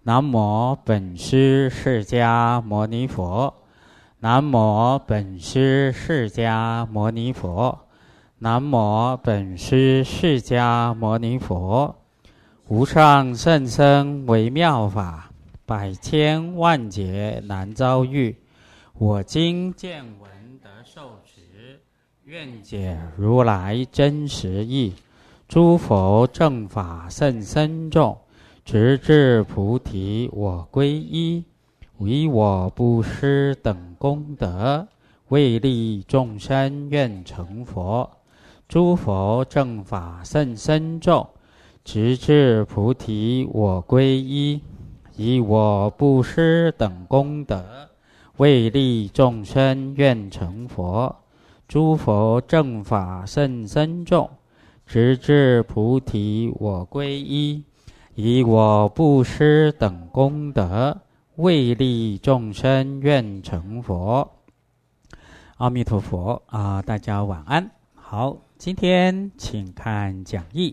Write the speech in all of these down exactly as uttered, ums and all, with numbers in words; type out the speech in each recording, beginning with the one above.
南无本师释迦牟尼佛。南无本师释迦牟尼佛。南无本师释迦牟尼佛。无上甚深微妙法，百千万劫难遭遇。我今见闻得受持，愿解如来真实义。诸佛正法甚深重，直至菩提我归依。唯我不施等功德，为利众生愿成佛。诸佛正法甚深重，直至菩提我归依。以我不施等功德，为利众生愿成佛。诸佛正法甚深重，直至菩提我归依。以我不施等功德，为利众生愿成佛。阿弥陀佛啊！大家晚安。好，今天请看讲义。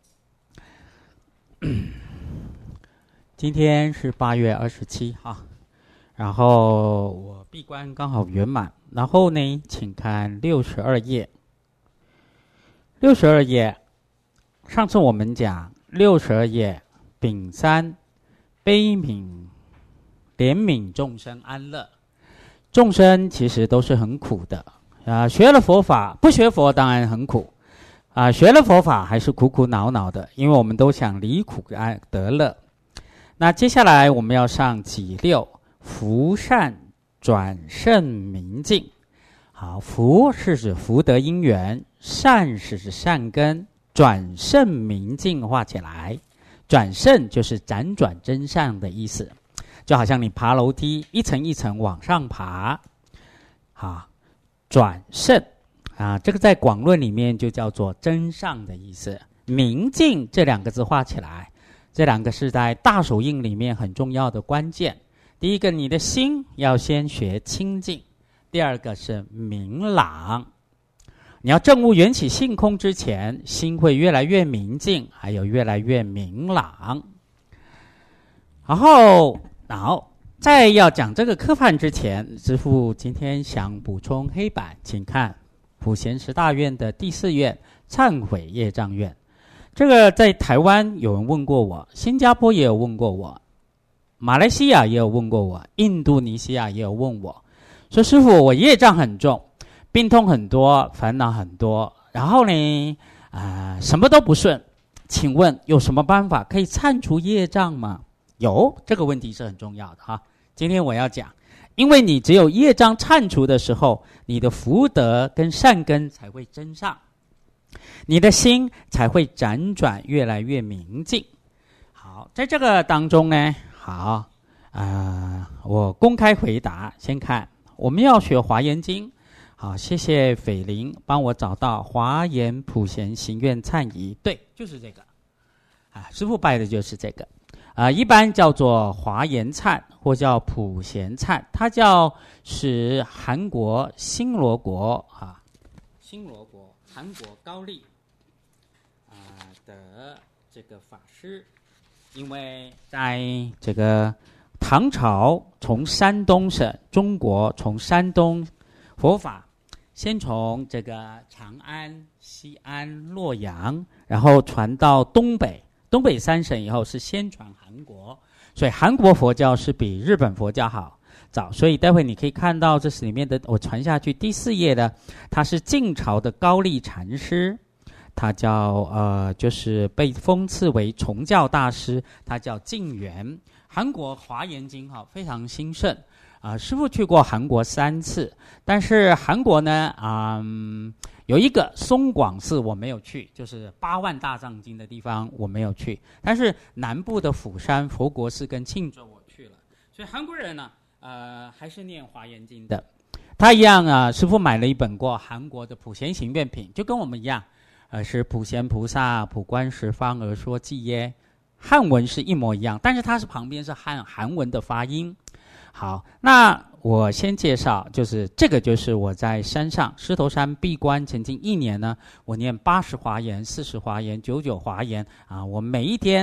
今天是八月二十七号，然后我闭关刚好圆满。然后呢，请看六十二页。六十二页，上次我们讲六十二页丙三，悲悯怜悯众生安乐。众生其实都是很苦的啊，学了佛法，不学佛当然很苦啊，学了佛法还是苦苦恼恼的，因为我们都想离苦安得乐。那接下来我们要上己六，福善转胜明净。好，福是指福德因缘，善是指善根，转胜明净画起来。转胜就是辗转真善的意思，就好像你爬楼梯，一层一层往上爬。好，转胜啊，这个在广论里面就叫做真上的意思。明净这两个字画起来，这两个是在大手印里面很重要的关键。第一个，你的心要先学清净；第二个是明朗。你要证悟缘起性空之前，心会越来越明净，还有越来越明朗。然后，然后在要讲这个科判之前，师父今天想补充黑板，请看普贤十大愿的第四愿忏悔业障愿。这个在台湾有人问过我，新加坡也有问过我，马来西亚也有问过我，印度尼西亚也有问我，说师父，我业障很重，病痛很多，烦恼很多，然后呢啊、呃，什么都不顺，请问有什么办法可以忏除业障吗？有，这个问题是很重要的哈。今天我要讲，因为你只有业障忏除的时候，你的福德跟善根才会增上，你的心才会辗转越来越明净。好，在这个当中呢，好啊、呃，我公开回答，先看我们要学华严经。好，谢谢斐林帮我找到华严普贤行愿忏仪，对，就是这个啊，师父拜的就是这个啊、呃，一般叫做华严忏或叫普贤忏，它叫是韩国新罗国啊，新罗国韩国高丽啊、呃、的这个法师，因为在这个唐朝从山东省，中国从山东佛法先从这个长安、西安、洛阳，然后传到东北，东北三省以后是先传韩国，所以韩国佛教是比日本佛教好早。所以待会你可以看到这是里面的，我传下去第四页的，他是晋朝的高丽禅师，他叫呃，就是被封赐为崇教大师，他叫晋元。韩国华严经哈非常兴盛。啊、呃，师父去过韩国三次，但是韩国呢，嗯，有一个松广寺我没有去，就是八万大藏经的地方我没有去，但是南部的釜山佛国寺跟庆州我去了，所以韩国人呢，呃，还是念华严经的。他一样啊，师父买了一本过韩国的普贤行愿品，就跟我们一样，呃，是普贤菩萨普观十方而说偈耶，汉文是一模一样，但是它是旁边是汉韩文的发音。好，那我先介绍，就是这个就是我在山上狮头山闭关曾经一年呢，我念八十华严、四十华严、九九华严啊，我每一天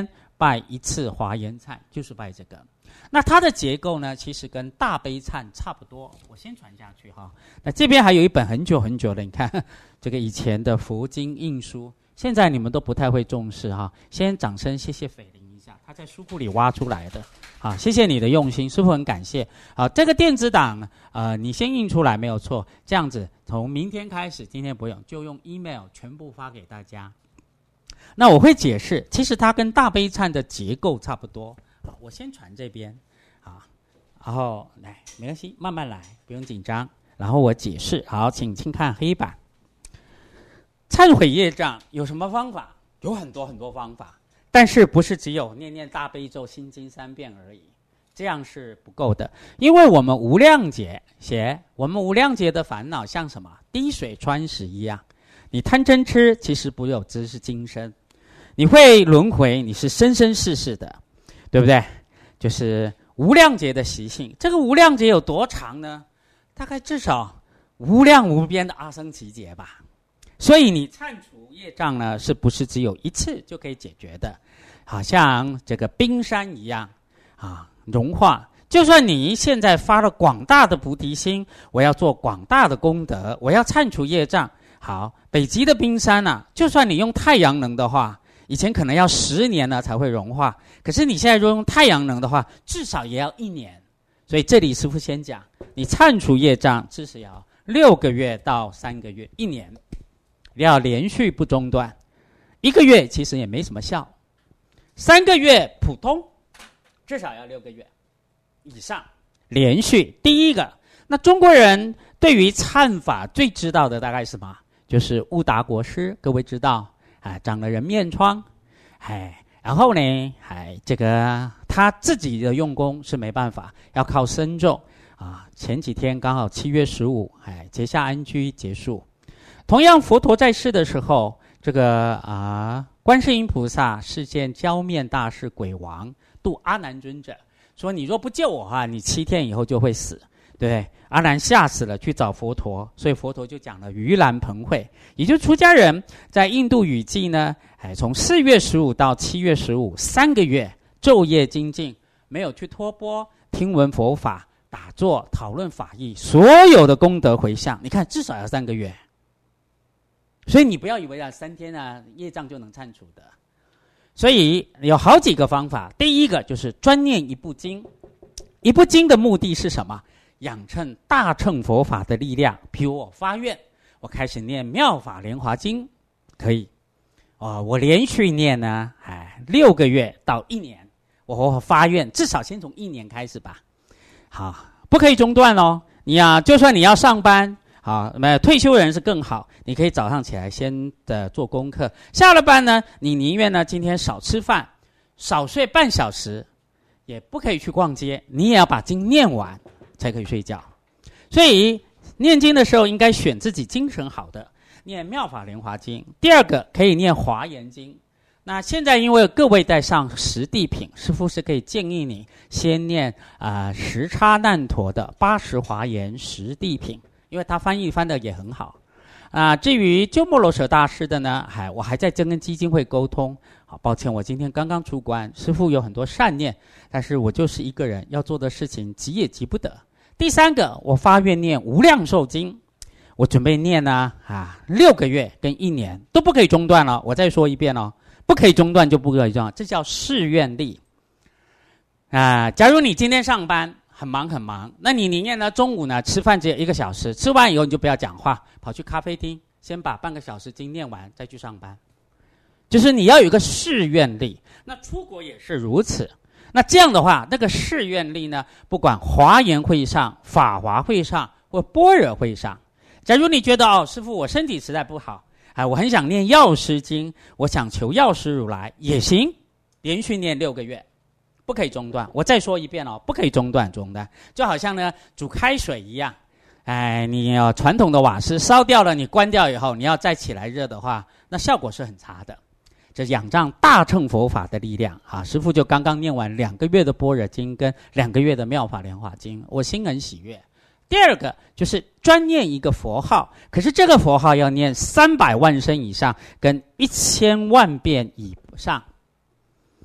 拜一次华严忏，就是拜这个。那它的结构呢，其实跟大悲忏差不多。我先传下去哈。那这边还有一本很久很久的，你看这个以前的佛经印书，现在你们都不太会重视哈。先掌声谢谢斐林一下，他在书库里挖出来的。好，谢谢你的用心，师父很感谢。好，这个电子档，呃，你先印出来没有错。这样子，从明天开始，今天不用，就用 email 全部发给大家。那我会解释，其实它跟大悲忏的结构差不多。好，我先传这边，好，然后来，没关系，慢慢来，不用紧张。然后我解释，好，请请看黑板。忏悔业障有什么方法？有很多很多方法，但是不是只有念念大悲咒、心经三遍而已，这样是不够的。因为我们无量劫写，我们无量劫的烦恼像什么？滴水穿石一样。你贪嗔痴，其实不有只是今生，你会轮回，你是生生世世的。对不对？就是无量劫的习性。这个无量劫有多长呢？大概至少无量无边的阿僧祇劫吧。所以你忏除业障呢，是不是只有一次就可以解决的？好像这个冰山一样啊，融化。就算你现在发了广大的菩提心，我要做广大的功德，我要忏除业障。好，北极的冰山啊，就算你用太阳能的话，以前可能要十年呢才会融化，可是你现在如果用太阳能的话，至少也要一年。所以这里师父先讲，你忏除业障至少要六个月到三个月，一年，要连续不中断。一个月其实也没什么效，三个月普通，至少要六个月以上，连续。第一个，那中国人对于忏法最知道的大概是什么？就是悟达国师，各位知道。啊，长了人面疮，哎，然后呢，哎，这个他自己的用功是没办法，要靠僧众啊。前几天刚好七月十五，哎，结下安居结束。同样，佛陀在世的时候，这个啊，观世音菩萨示现浇面大士鬼王度阿难尊者，说你若不救我啊，你七天以后就会死。对，阿难吓死了，去找佛陀，所以佛陀就讲了盂兰盆会，也就是出家人在印度雨季呢，哎，从四月十五到七月十五三个月昼夜精进，没有去托钵、听闻佛法、打坐、讨论法义，所有的功德回向，你看至少要三个月。所以你不要以为啊三天啊业障就能忏除的。所以有好几个方法，第一个就是专念一部经，一部经的目的是什么？养成大乘佛法的力量。譬如我发愿，我开始念妙法莲华经，可以，哦，我连续念呢，哎，六个月到一年，我发愿，至少先从一年开始吧。好，不可以中断哦。你啊，就算你要上班，好，没有退休人是更好，你可以早上起来先的做功课，下了班呢，你宁愿呢今天少吃饭，少睡半小时，也不可以去逛街，你也要把经念完。才可以睡觉。所以念经的时候应该选自己精神好的，念妙法莲华经。第二个可以念华严经。那现在因为各位在上十地品，师父是可以建议你先念啊、呃、时叉难陀的八十华严十地品，因为他翻译翻的也很好。啊、呃，至于鸠摩罗什大师的呢，还我还在跟基金会沟通。好，抱歉，我今天刚刚出关，师父有很多善念，但是我就是一个人，要做的事情急也急不得。第三个，我发愿念无量寿经，我准备念呢啊六个月跟一年都不可以中断了。我再说一遍哦，不可以中断就不可以中断，这叫誓愿力啊。假如你今天上班很忙很忙，那你宁愿呢中午呢吃饭只有一个小时，吃完以后你就不要讲话，跑去咖啡厅先把半个小时经念完再去上班。就是你要有一个誓愿力，那出国也是如此。那这样的话，那个誓愿力呢，不管华严会上、法华会上或般若会上，假如你觉得哦，师父我身体实在不好，哎，我很想念药师经，我想求药师如来也行，连续念六个月，不可以中断。我再说一遍哦，不可以中断中断，就好像呢煮开水一样，哎，你要传统的瓦斯烧掉了，你关掉以后，你要再起来热的话，那效果是很差的。这仰仗大乘佛法的力量啊！师父就刚刚念完两个月的般若经跟两个月的妙法莲华经，我心很喜悦。第二个就是专念一个佛号，可是这个佛号要念三百万声以上，跟一千万遍以上。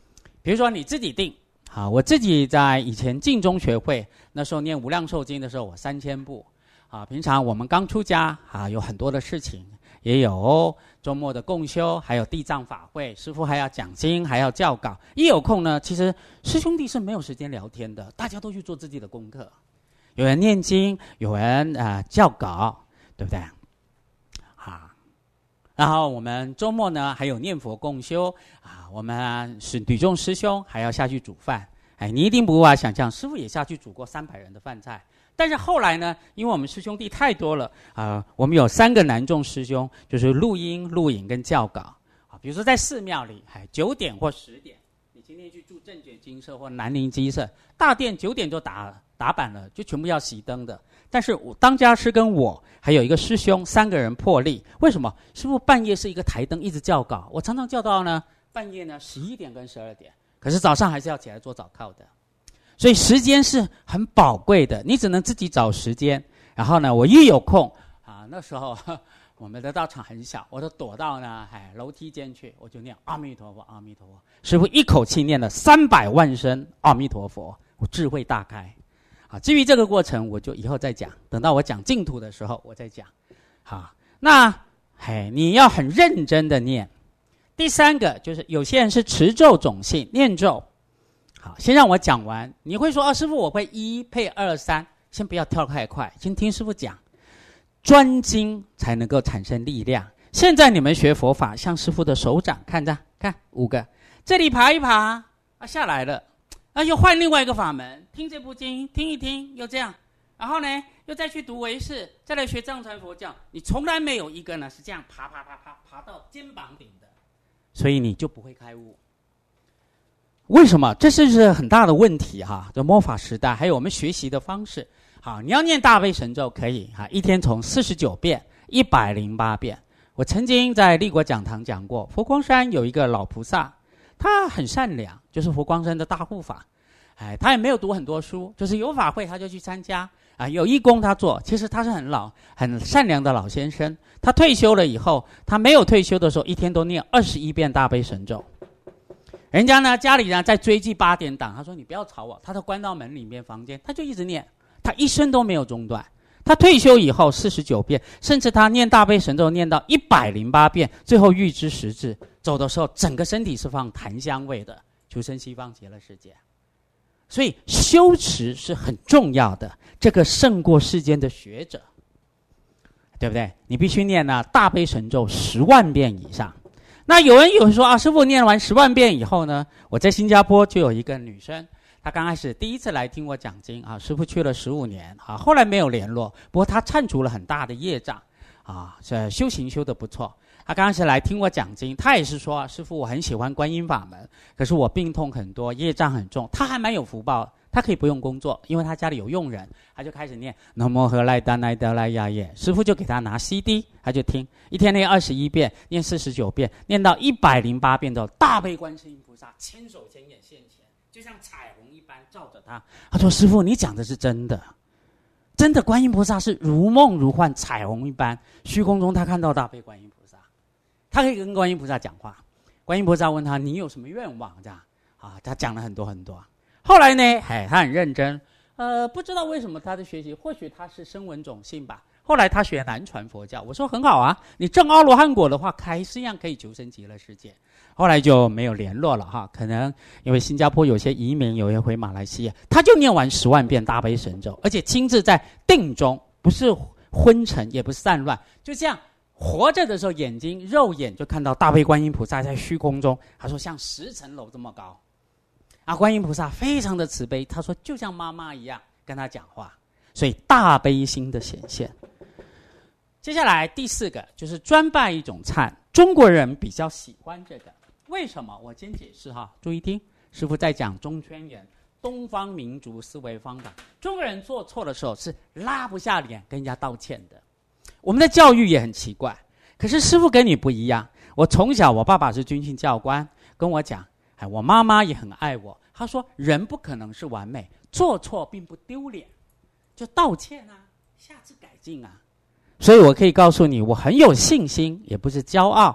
比如说你自己定，好，我自己在以前净宗学会那时候念无量寿经的时候，我三千部，啊，平常我们刚出家啊，有很多的事情，也有周末的共修，还有地藏法会，师父还要讲经，还要教稿。一有空呢，其实师兄弟是没有时间聊天的，大家都去做自己的功课，有人念经，有人啊、呃、教稿，对不对？啊，然后我们周末呢还有念佛共修啊，我们是女众师兄还要下去煮饭。哎，你一定不无法想象，师父也下去煮过三百人的饭菜。但是后来呢，因为我们师兄弟太多了啊、呃，我们有三个男众师兄，就是录音、录影跟教稿啊。比如说在寺庙里，哎，九点或十点，你今天去住正觉精舍或南宁鸡舍，大殿九点就打打板了，就全部要熄灯的。但是我当家师跟我还有一个师兄，三个人破例。为什么？师父半夜是一个台灯一直教稿，我常常教到呢半夜呢十一点跟十二点，可是早上还是要起来做早课的。所以时间是很宝贵的，你只能自己找时间。然后呢，我一有空啊，那时候呵我们的道场很小，我都躲到呢哎楼梯间去，我就念阿弥陀佛，阿弥陀佛。师父一口气念了三百万声阿弥陀佛，我智慧大开。啊，至于这个过程，我就以后再讲，等到我讲净土的时候我再讲。好，那哎你要很认真的念。第三个就是有些人是持咒种性，念咒。好，先让我讲完。你会说，哦，师父，我会一配二三，先不要跳太快，先听师父讲。专精才能够产生力量。现在你们学佛法，像师父的手掌，看着，看五个，这里爬一爬，啊下来了，啊又换另外一个法门，听这部经，听一听，又这样，然后呢，又再去读唯识，再来学藏传佛教，你从来没有一个呢是这样爬爬爬爬爬到肩膀顶的，所以你就不会开悟。为什么？这是很大的问题哈！这末法时代，还有我们学习的方式。好，你要念大悲神咒可以哈，一天从四十九遍、一百零八遍。我曾经在立国讲堂讲过，佛光山有一个老菩萨，他很善良，就是佛光山的大护法。哎，他也没有读很多书，就是有法会他就去参加啊，有义工他做。其实他是很老、很善良的老先生。他退休了以后，他没有退休的时候，一天都念二十一遍大悲神咒。人家呢，家里人在追剧八点档，他说你不要吵我，他都关到门里面房间，他就一直念，他一生都没有中断。他退休以后四十九遍，甚至他念大悲神咒念到一百零八遍，最后预知时至，走的时候整个身体是放檀香味的，求生西方极乐世界。所以修持是很重要的，这个胜过世间的学者，对不对？你必须念呢大悲神咒十万遍以上。那有人有人说啊，师父念完十万遍以后呢，我在新加坡就有一个女生，她刚开始第一次来听我讲经啊，师父去了十五年啊，后来没有联络，不过她忏除了很大的业障啊，这修行修得不错。她刚开始来听我讲经，她也是说，师父我很喜欢观音法门，可是我病痛很多，业障很重，她还蛮有福报。他可以不用工作，因为他家里有佣人，他就开始念南无何来丹来德来亚耶，师父就给他拿 C D， 他就听，一天念二十一遍，念四十九遍，念到一百零八遍之后，大悲观世音菩萨千手千眼现前，就像彩虹一般照着他。他说：“师父，你讲的是真的，真的，观音菩萨是如梦如幻，彩虹一般。虚空中他看到大悲观音菩萨，他可以跟观音菩萨讲话。观音菩萨问他：你有什么愿望？这样啊，他讲了很多很多。”后来呢，哎，他很认真，呃，不知道为什么他的学习，或许他是声闻种性吧。后来他学南传佛教，我说很好啊，你证阿罗汉果的话，还是一样可以求生极乐世界。后来就没有联络了哈，可能因为新加坡有些移民，有些回马来西亚，他就念完十万遍大悲神咒，而且亲自在定中，不是昏沉，也不是散乱，就这样活着的时候，眼睛肉眼就看到大悲观音菩萨在虚空中，他说像十层楼这么高。啊，观音菩萨非常的慈悲，他说就像妈妈一样跟他讲话，所以大悲心的显现。接下来第四个就是专拜一种忏，中国人比较喜欢这个，为什么？我先解释哈，注意听，师父在讲中圈言，东方民族思维方法，中国人做错的时候是拉不下脸跟人家道歉的。我们的教育也很奇怪，可是师父跟你不一样。我从小，我爸爸是军训教官，跟我讲。哎，我妈妈也很爱我。她说，人不可能是完美，做错并不丢脸，就道歉啊，下次改进啊。所以我可以告诉你，我很有信心，也不是骄傲，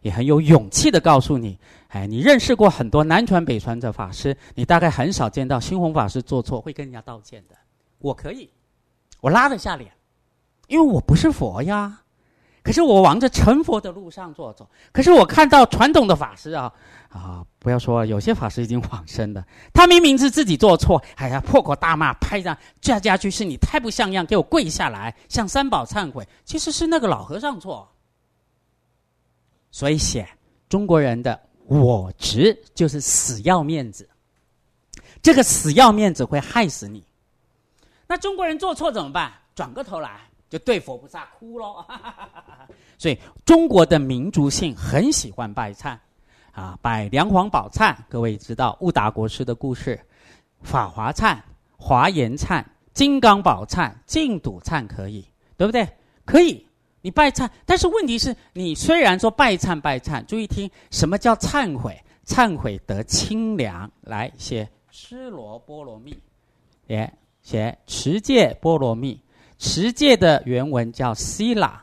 也很有勇气的告诉你，哎，你认识过很多南传北传的法师，你大概很少见到星宏法师做错会跟人家道歉的。我可以，我拉得下脸，因为我不是佛呀。可是我往着成佛的路上做走。可是我看到传统的法师啊啊，不要说有些法师已经往生了，他明明是自己做错，哎呀破口大骂，拍上家家居士你太不像样，给我跪下来向三宝忏悔。其实是那个老和尚错。所以写中国人的我执就是死要面子，这个死要面子会害死你。那中国人做错怎么办？转过头来就对佛菩萨哭咯。所以中国的民族性很喜欢拜忏啊，拜梁皇宝忏，各位知道悟达国师的故事，法华忏、华严忏、金刚宝忏、净土忏可以，对不对？可以，你拜忏，但是问题是你虽然说拜忏拜忏，注意听，什么叫忏悔？忏悔得清凉。来写尸罗波罗蜜，也写持戒波罗蜜。持戒的原文叫 sila，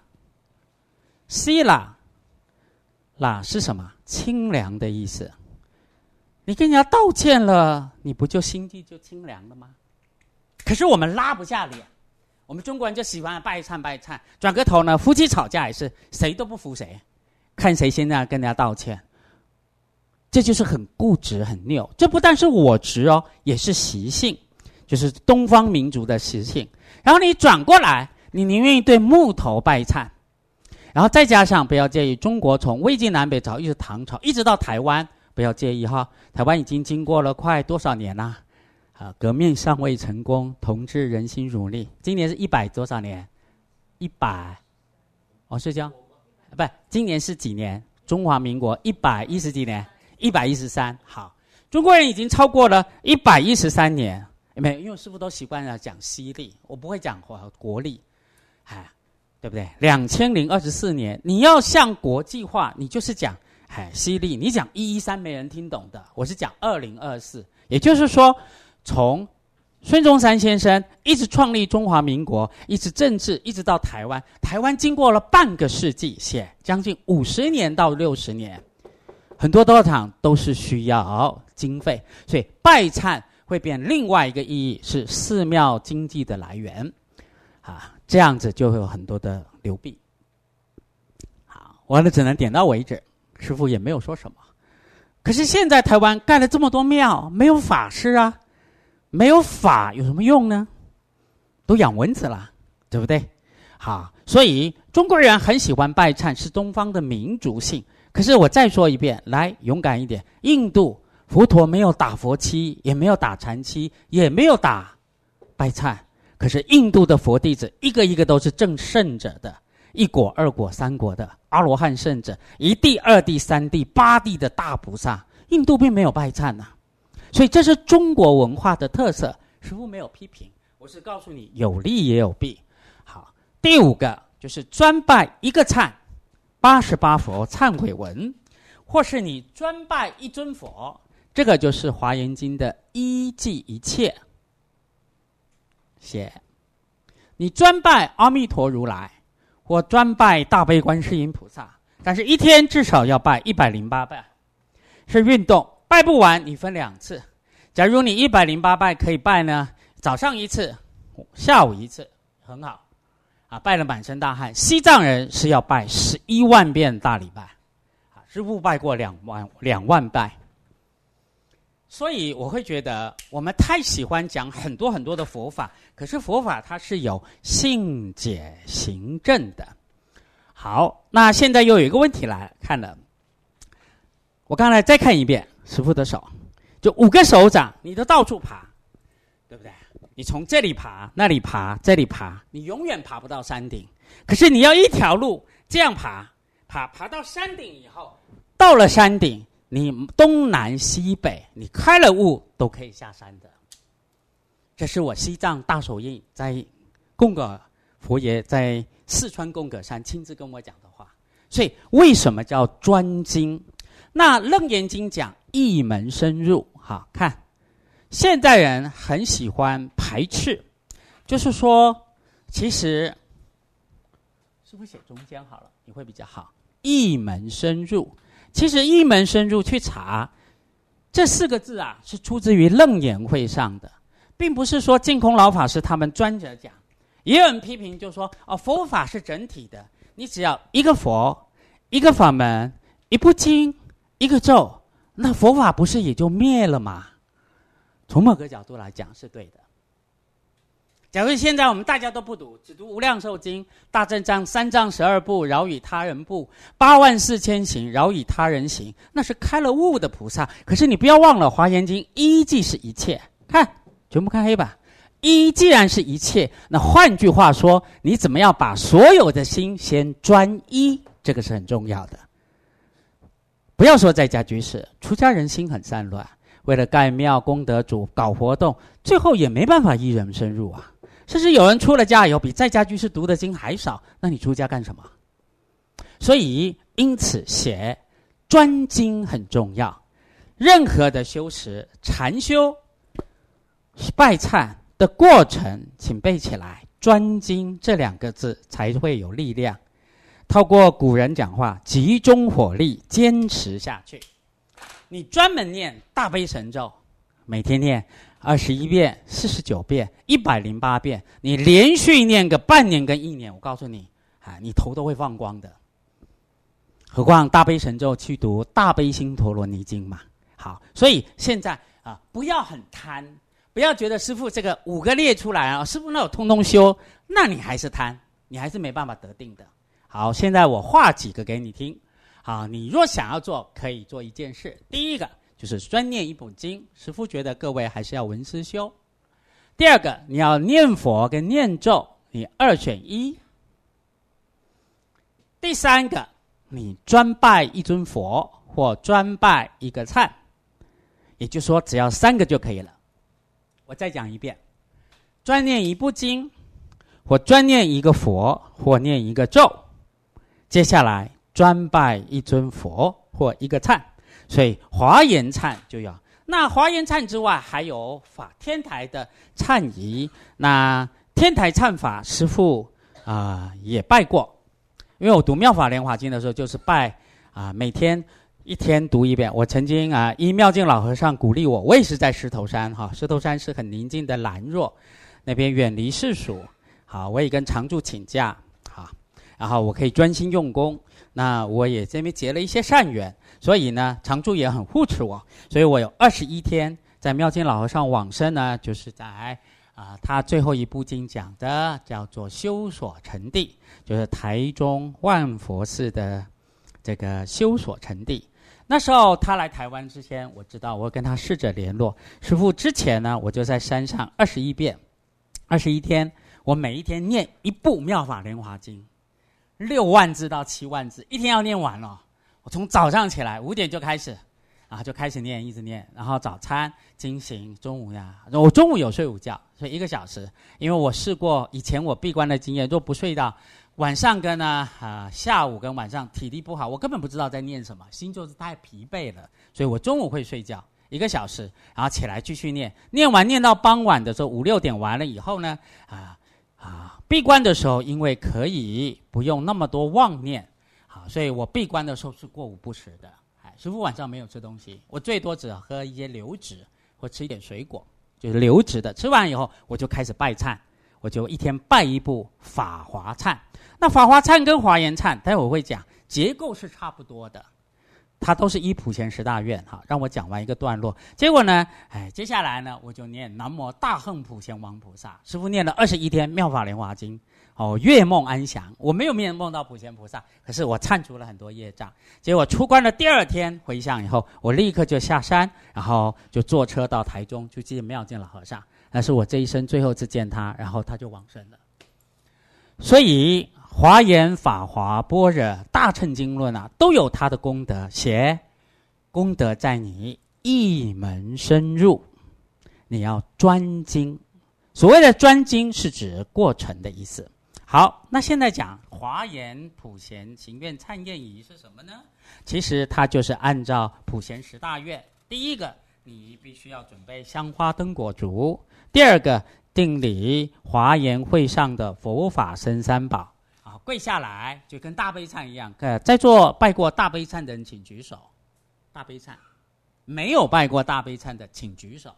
sila 啦是什么？清凉的意思。你跟人家道歉了，你不就心地就清凉了吗？可是我们拉不下脸，我们中国人就喜欢拜忏拜忏，转个头呢，夫妻吵架也是谁都不服谁，看谁先跟人家道歉。这就是很固执很拗，这不但是我执哦，也是习性，就是东方民族的习性。然后你转过来，你宁愿对木头拜忏，然后再加上不要介意，中国从魏晋南北朝一直唐朝一直到台湾，不要介意哈，台湾已经经过了快多少年啦？啊，革命尚未成功，同志人心如历。今年是一百多少年？一百？哦，是这样？不，今年是几年？中华民国一百一十几年？一百一十三。好，中国人已经超过了一百一十三年。没有，因为师父都习惯了讲西历，我不会讲国历，哎，对不对？两千零二十四年，你要向国际化，你就是讲哎西历，你讲一一三没人听懂的，我是讲二零二四，也就是说，从孙中山先生一直创立中华民国，一直政治，一直到台湾，台湾经过了半个世纪，写将近五十年到六十年，很多道场都是需要经费，所以拜忏会变另外一个意义，是寺庙经济的来源，啊，这样子就会有很多的流弊。好，我呢只能点到为止，师父也没有说什么。可是现在台湾盖了这么多庙，没有法师啊，没有法有什么用呢？都养蚊子了，对不对？好，所以中国人很喜欢拜忏，是东方的民族性。可是我再说一遍，来勇敢一点，印度佛陀没有打佛七，也没有打禅七，也没有打拜忏。可是印度的佛弟子一个一个都是证圣者的，一果、二果、三果的阿罗汉圣者，一地、二地、三地、八地的大菩萨。印度并没有拜忏呐、啊，所以这是中国文化的特色。师父没有批评，我是告诉你有利也有弊。好，第五个就是专拜一个忏，八十八佛忏悔文，或是你专拜一尊佛。这个就是《华严经》的一记一切。写，你专拜阿弥陀如来，或专拜大悲观世音菩萨，但是一天至少要拜一百零八拜，是运动，拜不完你分两次。假如你一百零八拜可以拜呢，早上一次，下午一次，很好，啊，拜了满身大汗。西藏人是要拜十一万遍大礼拜，啊，师父拜过两万两万拜。所以我会觉得我们太喜欢讲很多很多的佛法，可是佛法它是有性解行证的。好，那现在又有一个问题来看了，我刚才再看一遍师父的手，就五个手掌，你都到处爬，对不对？你从这里爬，那里爬，这里爬，你永远爬不到山顶。可是你要一条路这样爬，爬爬到山顶以后，到了山顶，你东南西北，你开了悟都可以下山的。这是我西藏大手印在贡嘎佛爷在四川贡嘎山亲自跟我讲的话。所以为什么叫专精？那楞严经讲一门深入。好，看现代人很喜欢排斥，就是说其实是不是写中间好了，你会比较好。 一门深入。其实一门深入去查这四个字啊，是出自于楞严会上的，并不是说净空老法师他们专着讲。也有人批评就说，哦，佛法是整体的，你只要一个佛、一个法门、一部经、一个咒，那佛法不是也就灭了吗？从某个角度来讲是对的。假如现在我们大家都不读，只读无量寿经、大正章三藏十二部饶以他人部、八万四千行饶以他人行，那是开了悟的菩萨。可是你不要忘了，华严经一即是一切，看全部看黑板。一既然是一切，那换句话说，你怎么样把所有的心先专一，这个是很重要的。不要说在家居士，出家人心很散乱，为了盖庙、功德主、搞活动，最后也没办法一人深入啊。甚至有人出了家以后，比在家居士读的经还少，那你出家干什么？所以，因此写专精很重要。任何的修持、禅修、拜忏的过程，请背起来，专精这两个字才会有力量。透过古人讲话，集中火力，坚持下去。你专门念大悲神咒，每天念二十一遍、四十九遍、一百零八遍，你连续念个半年跟一年，我告诉你，啊，你头都会放光的。何况大悲神咒去读大悲心陀罗尼经嘛。好，所以现在啊，不要很贪。不要觉得师父这个五个列出来啊，师父那我通通修，那你还是贪，你还是没办法得定的。好，现在我画几个给你听。好，你若想要做，可以做一件事。第一个就是专念一部经，师父觉得各位还是要闻思修。第二个，你要念佛跟念咒，你二选一。第三个，你专拜一尊佛或专拜一个忏，也就是说只要三个就可以了。我再讲一遍，专念一部经，或专念一个佛，或念一个咒。接下来专拜一尊佛或一个忏，所以华严忏就要。那华严忏之外，还有法天台的忏仪。那天台忏法，师父啊、呃、也拜过，因为我读妙法莲华经的时候，就是拜啊、呃、每天。一天读一遍。我曾经啊，依妙净老和尚鼓励我，我也是在石头山哈，石头山是很宁静的兰若，那边远离世俗。好，我也跟常住请假，好，然后我可以专心用功。那我也这边结了一些善缘，所以呢，常住也很护持我，所以我有二十一天在妙净老和尚往生呢，就是在啊、呃、他最后一部经讲的叫做修所成地，就是台中万佛寺的这个修所成地。那时候他来台湾之前，我知道我跟他试着联络师父。之前呢，我就在山上二十一遍，二十一天，我每一天念一部《妙法莲华经》，六万字到七万字，一天要念完了。我从早上起来五点就开始，然后就开始念，一直念，然后早餐、经行，中午呀，我中午有睡午觉，所以一个小时。因为我试过以前我闭关的经验，若不睡到晚上跟呢啊、呃、下午跟晚上体力不好，我根本不知道在念什么，心就是太疲惫了，所以我中午会睡觉一个小时，然后起来继续念，念完念到傍晚的时候五六点完了以后呢，啊啊闭关的时候，因为可以不用那么多妄念，好，所以我闭关的时候是过午不食的。哎，师父晚上没有吃东西，我最多只喝一些流质或吃一点水果，就是流质的。吃完以后我就开始拜忏，我就一天拜一部法华忏。那法华忏跟华严忏，待会我会讲，结构是差不多的，它都是依普贤十大愿哈。让我讲完一个段落，结果呢，哎，接下来呢，我就念南无大横普贤王菩萨。师父念了二十一天妙法莲华经，哦，月梦安详。我没有面梦到普贤菩萨，可是我忏除了很多业障。结果出关的第二天回向以后，我立刻就下山，然后就坐车到台中去见妙净老和尚。那是我这一生最后一次见他，然后他就往生了。所以华严、法华、般若、大乘经论啊，都有它的功德。写功德在你一门深入，你要专精。所谓的专精是指过程的意思。好，那现在讲华严普贤行愿忏愿仪是什么呢？其实它就是按照普贤十大愿。第一个，你必须要准备香花灯果烛；第二个，定礼华严会上的佛法僧三宝啊， 跪下来，就跟大悲忏一样。呃，在座拜过大悲忏的人请举手。大悲忏，没有拜过大悲忏的请举手。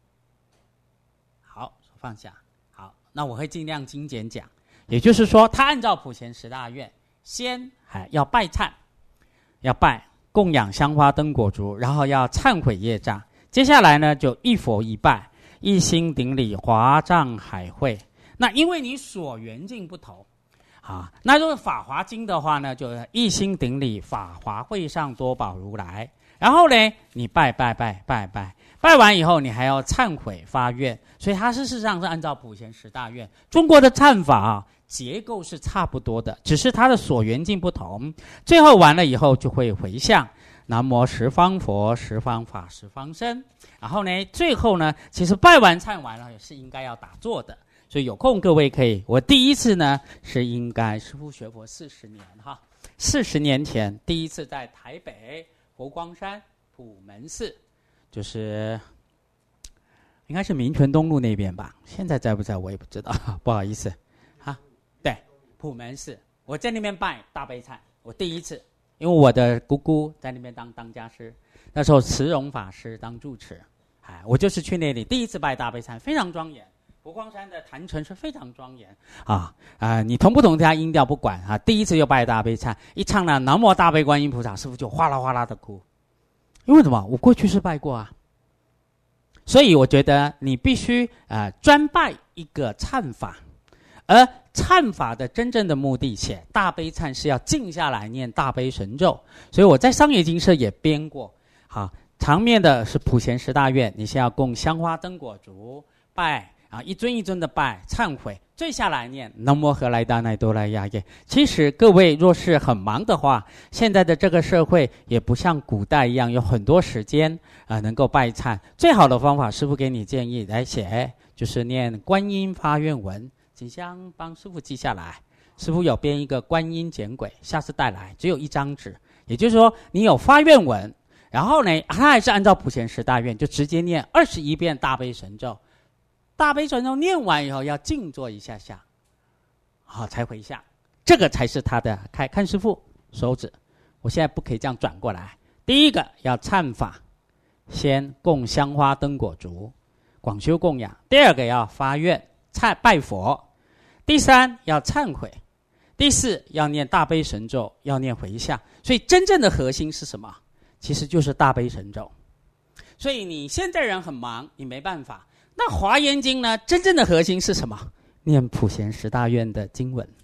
好，手放下。好，那我会尽量精简讲。也就是说，他按照普贤十大愿，先还要拜忏，要拜供养香花灯果烛，然后要忏悔业障。接下来呢，就一佛一拜，一心顶礼华藏海会。那因为你所缘境不同，啊，那如果法华经的话呢，就一心顶礼法华会上多宝如来。然后呢，你拜拜拜拜拜，拜完以后你还要忏悔发愿，所以它事实上是按照普贤十大愿。中国的忏法啊，结构是差不多的，只是它的所缘境不同。最后完了以后就会回向南无十方佛十方法十方僧。然后呢，最后呢，其实拜完忏完了也是应该要打坐的。所以有空各位可以，我第一次呢是应该师父学佛四十年哈，四十年前第一次在台北佛光山普门寺，就是应该是民权东路那边吧，现在在不在我也不知道，不好意思哈。对，普门寺，我在那边拜大悲忏，我第一次，因为我的姑姑在那边当当家师，那时候慈容法师当住持，哎，我就是去那里第一次拜大悲忏，非常庄严。佛光山的坛城是非常庄严啊啊！你同不同他音调不管啊，第一次就拜大悲忏，一唱了南无大悲观音菩萨，师父就哗啦哗啦的哭。因为什么？我过去是拜过啊，所以我觉得你必须啊、呃、专拜一个忏法，而忏法的真正的目的，写大悲忏是要静下来念大悲神咒，所以我在商业经社也编过。好，长面的是普贤十大愿，你先要供香花灯果烛拜。啊，一尊一尊的拜忏悔，最下来念南无何来达乃多来亚耶。其实各位若是很忙的话，现在的这个社会也不像古代一样有很多时间啊、呃，能够拜忏。最好的方法，师父给你建议来写，就是念观音发愿文，请香帮师父记下来。师父有编一个观音简轨，下次带来，只有一张纸。也就是说，你有发愿文，然后呢，他还是按照普贤十大愿，就直接念二十一遍大悲神咒。大悲神咒念完以后要静坐一下下，好才回向，这个才是他的。看看师父手指，我现在不可以这样转过来。第一个要忏法，先供香花灯果烛，广修供养；第二个要发愿忏拜佛；第三要忏悔；第四要念大悲神咒，要念回向。所以真正的核心是什么？其实就是大悲神咒。所以你现在人很忙，你没办法。那华严经呢？真正的核心是什么？念普贤十大愿的经文。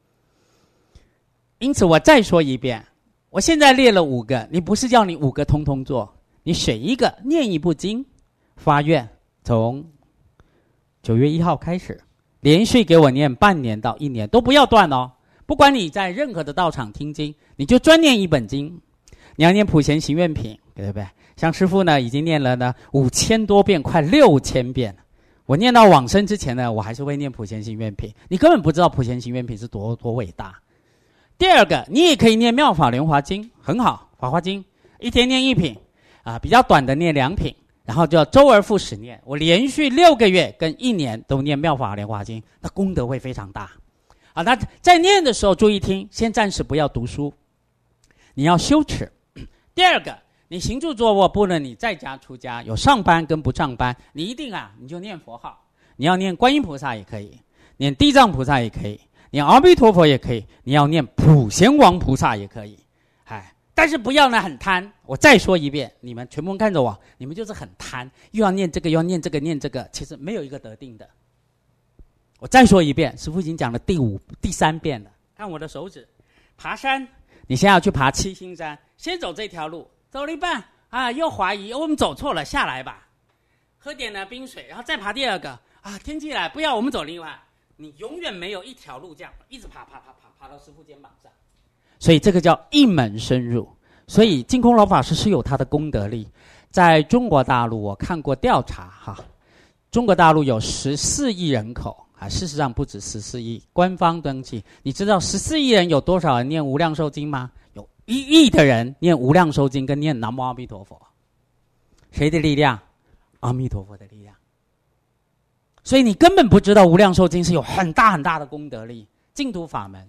因此我再说一遍，我现在列了五个，你不是叫你五个通通做，你选一个念一部经，发愿，从九月一号开始，连续给我念半年到一年，都不要断哦。不管你在任何的道场听经，你就专念一本经。你要念普贤行愿品，对不对？像师父呢，已经念了呢五千多遍，快六千遍。我念到往生之前呢，我还是会念普贤行愿品。你根本不知道普贤行愿品是多多伟大。第二个，你也可以念妙法莲华经，很好，法华经一天念一品，啊，比较短的念两品，然后就要周而复始念。我连续六个月跟一年都念妙法莲华经，那功德会非常大。啊，那在念的时候注意听，先暂时不要读书，你要修持。第二个，你行住坐卧，不论你在家出家，有上班跟不上班，你一定啊，你就念佛号。你要念观音菩萨也可以，念地藏菩萨也可以，念阿弥陀佛也可以，你要念普贤王菩萨也可以。哎，但是不要呢很贪。我再说一遍，你们全部看着我，你们就是很贪，又要念这个，又要念这个，念这个，其实没有一个得定的。我再说一遍，师父已经讲了第五、第三遍了。看我的手指，爬山，你现在要去爬七星山，先走这条路，走了一半啊，又怀疑、哦、我们走错了，下来吧，喝点呢冰水，然后再爬第二个啊，天气来，不要，我们走另外。你永远没有一条路这样一直爬爬爬爬爬到师父肩膀上，所以这个叫一门深入。所以净空老法师是有他的功德力。在中国大陆，我看过调查哈，中国大陆有十四亿人口啊，事实上不止十四亿，官方登记。你知道十四亿人有多少人念无量寿经吗？有一亿的人念无量寿经跟念南无阿弥陀佛。谁的力量？阿弥陀佛的力量。所以你根本不知道无量寿经是有很大很大的功德力，净土法门。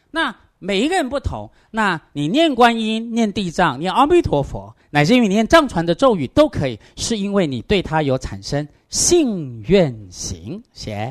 那每一个人不同，那你念观音、念地藏、念阿弥陀佛，乃至于你念藏传的咒语都可以，是因为你对它有产生信愿行。写。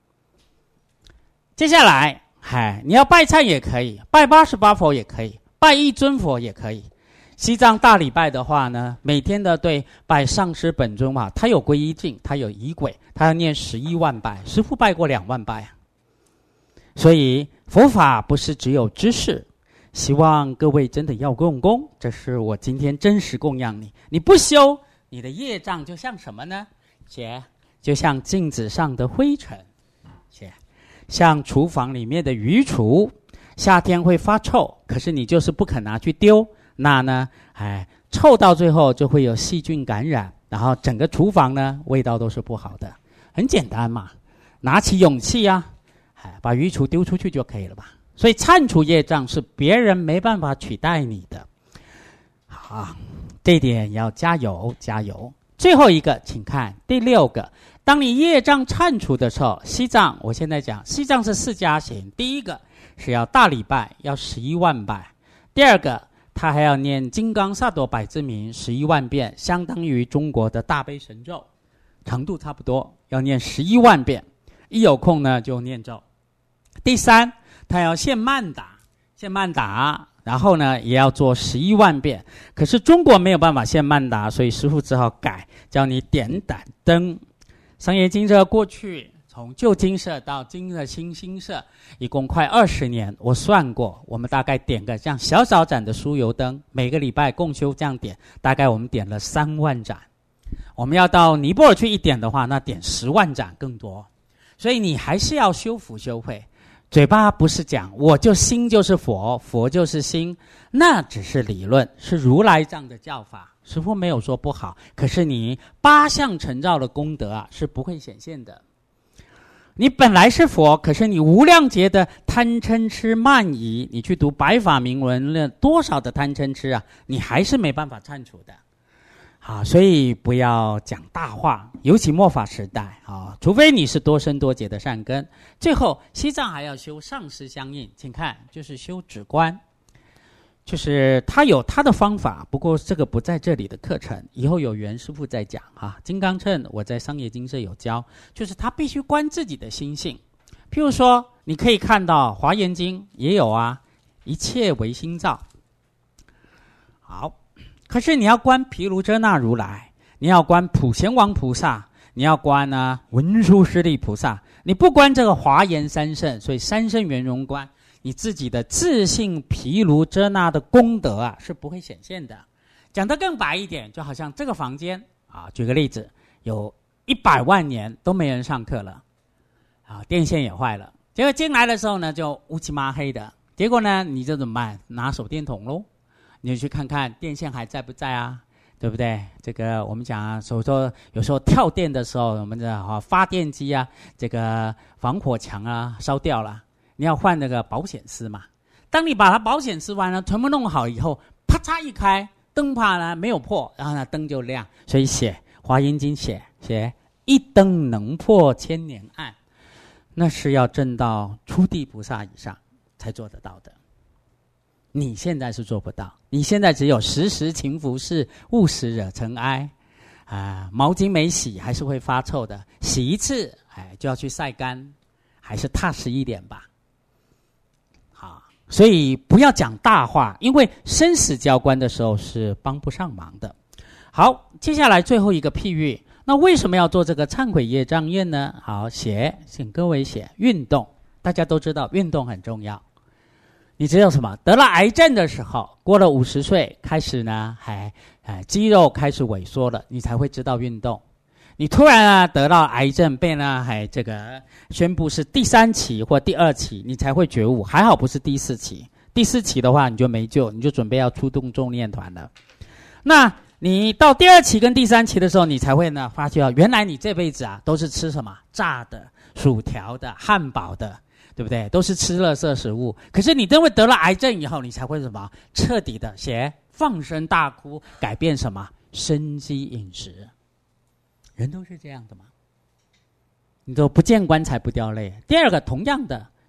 接下来，嗨，你要拜忏也可以，拜八十八佛也可以，拜一尊佛也可以。西藏大礼拜的话呢，每天的对拜上师本尊嘛，他有皈依境，他有仪轨，他要念十一万拜，师父拜过两万拜啊。所以佛法不是只有知识，希望各位真的要用功，这是我今天真实供养你。你不修，你的业障就像什么呢？姐，就像镜子上的灰尘，姐，像厨房里面的鱼厨，夏天会发臭，可是你就是不肯拿去丢。那呢，哎，臭到最后就会有细菌感染，然后整个厨房呢味道都是不好的。很简单嘛，拿起勇气啊，哎，把鱼厨丢出去就可以了吧。所以忏除业障是别人没办法取代你的。好，这点要加油加油。最后一个，请看第六个，当你业障忏除的时候，西藏我现在讲西藏是四加行，第一个是要大礼拜，要十一万拜，第二个他还要念金刚萨埵百字明十一万遍，相当于中国的大悲神咒，程度差不多，要念十一万遍。一有空呢就念咒。第三，他要献曼达，献曼达，然后呢也要做十一万遍。可是中国没有办法献曼达，所以师父只好改，叫你点胆灯。商业金社过去从旧金社到今的新兴社，一共快二十年，我算过，我们大概点个这样小小盏的酥油灯，每个礼拜共修这样点，大概我们点了三万盏。我们要到尼泊尔去一点的话，那点十万盏更多。所以你还是要修福修慧，嘴巴不是讲我就心就是佛，佛就是心，那只是理论，是如来这样的教法。师父没有说不好，可是你八相成照的功德啊，是不会显现的。你本来是佛，可是你无量劫的贪嗔痴慢疑，你去读白法明文了多少的贪嗔痴啊，你还是没办法忏除的。好，所以不要讲大话，尤其末法时代啊，除非你是多生多劫的善根。最后，西藏还要修上师相应，请看，就是修止观，就是他有他的方法，不过这个不在这里的课程，以后有缘师父再讲啊。金刚乘我在商业精舍有教，就是他必须观自己的心性。譬如说，你可以看到《华严经》也有啊，一切唯心造。好。可是你要观毗卢遮那如来，你要观普贤王菩萨，你要观呢文殊师利菩萨，你不观这个华严三圣，所以三圣圆融观，你自己的自性毗卢遮那的功德啊是不会显现的。讲得更白一点，就好像这个房间啊，举个例子，有一百万年都没人上课了，啊，电线也坏了，结果进来的时候呢就乌漆麻黑的，结果呢你就怎么办？拿手电筒咯。你就去看看电线还在不在啊，对不对？这个我们讲啊，所以说有时候跳电的时候，我们的啊发电机啊，这个防火墙啊烧掉了，你要换那个保险丝嘛。当你把它保险丝完了，全部弄好以后，啪嚓一开，灯泡呢没有破，然后呢灯就亮。所以写《华严经》写写一灯能破千年暗，那是要证到初地菩萨以上才做得到的。你现在是做不到，你现在只有时时勤拂拭，勿使惹尘埃。啊，毛巾没洗还是会发臭的，洗一次，哎，就要去晒干，还是踏实一点吧。好，所以不要讲大话，因为生死交关的时候是帮不上忙的。好，接下来最后一个譬喻，那为什么要做这个忏悔业障愿呢？好，写，请各位写运动，大家都知道运动很重要。你知道什么？得了癌症的时候，过了五十岁开始呢，还哎肌肉开始萎缩了，你才会知道运动。你突然啊得到癌症，被呢还这个宣布是第三期或第二期，你才会觉悟。还好不是第四期，第四期的话你就没救，你就准备要出动众念团了。那你到第二期跟第三期的时候，你才会呢发觉原来你这辈子啊都是吃什么炸的、薯条的、汉堡的。对不对？都是吃垃圾食物。可是你因为得了癌症以后，你才会什么？彻底的写放声大哭，改变什么？生机饮食。人都是这样的嘛。你都不见棺材不掉泪。第二个，同样的，